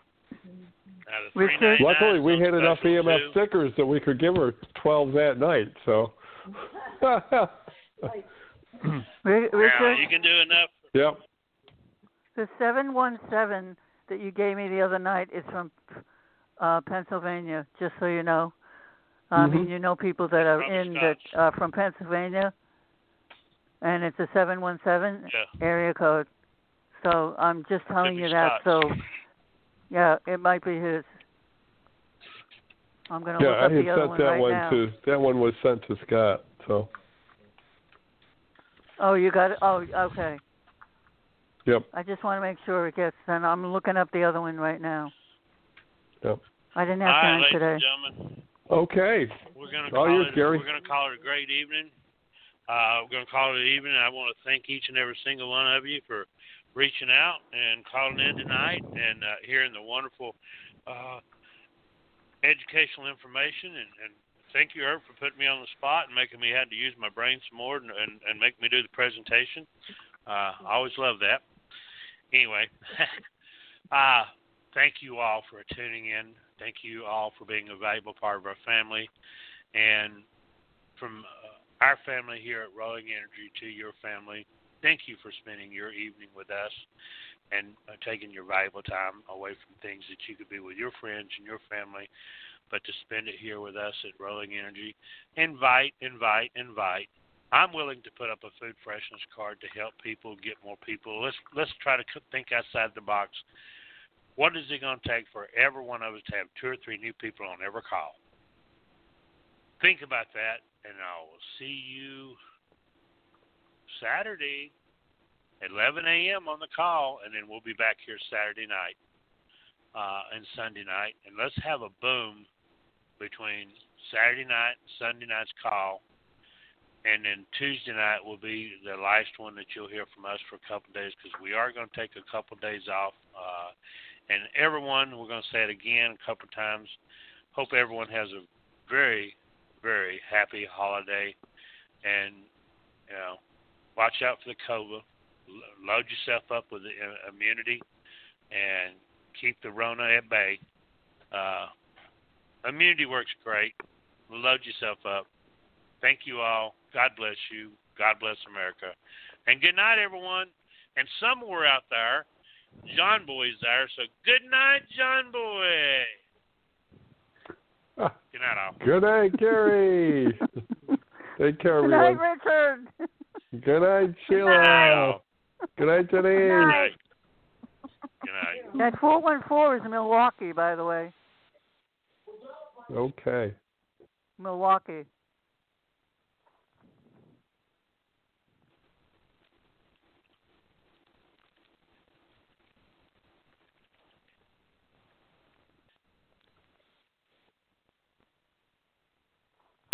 luckily we had enough E M F too. stickers that we could give her twelve that night. So Richard, you can do enough. Yep. The seven one seven that you gave me the other night is from uh, Pennsylvania. Just so you know. I mean, mm-hmm. you know people that are in that uh, from Pennsylvania, and it's a seven one seven area code. So I'm just telling you that. So, yeah, it might be his. I'm going to yeah, look up I had the other sent one that right one now. to that one was sent to Scott. So. Oh, you got it. Oh, okay. Yep. I just want to make sure it gets. And I'm looking up the other one right now. Yep. I didn't have All time right, today. ladies and gentlemen. Okay. We're going to All call yours, it. Gary. We're going to call it a great evening. Uh, we're going to call it an evening. I want to thank each and every single one of you for reaching out and calling in tonight and uh, hearing the wonderful uh, educational information. And, and thank you, Herb, for putting me on the spot and making me have to use my brain some more and, and, and make me do the presentation. Uh, I always love that. Anyway, uh, thank you all for tuning in. Thank you all for being a valuable part of our family. And from uh, our family here at Rolling Energy to your family, thank you for spending your evening with us and uh, taking your valuable time away from things that you could be with your friends and your family, but to spend it here with us at Rolling Energy. Invite, invite, invite. I'm willing to put up a food freshness card to help people get more people. Let's let's try to think outside the box. What is it going to take for every one of us to have two or three new people on every call? Think about that, and I will see you Saturday at eleven a.m. on the call, and then we'll be back here Saturday night uh, and Sunday night. And let's have a boom between Saturday night and Sunday night's call. And then Tuesday night will be the last one that you'll hear from us for a couple of days, because we are going to take a couple of days off. Uh, and everyone, we're going to say it again a couple of times, hope everyone has a very, very happy holiday. And, you know, watch out for the COVID. Load yourself up with the immunity and keep the Rona at bay. Uh, immunity works great. Load yourself up. Thank you all. God bless you. God bless America. And good night, everyone. And somewhere out there, John Boy's there. So good night, John Boy. Good night, all. Good night, Gary. Take care, Good everyone. night, Richard. Good night, Sheila. Good night, Denise. Good night. Good night. That four one four is Milwaukee, by the way. Okay. Milwaukee.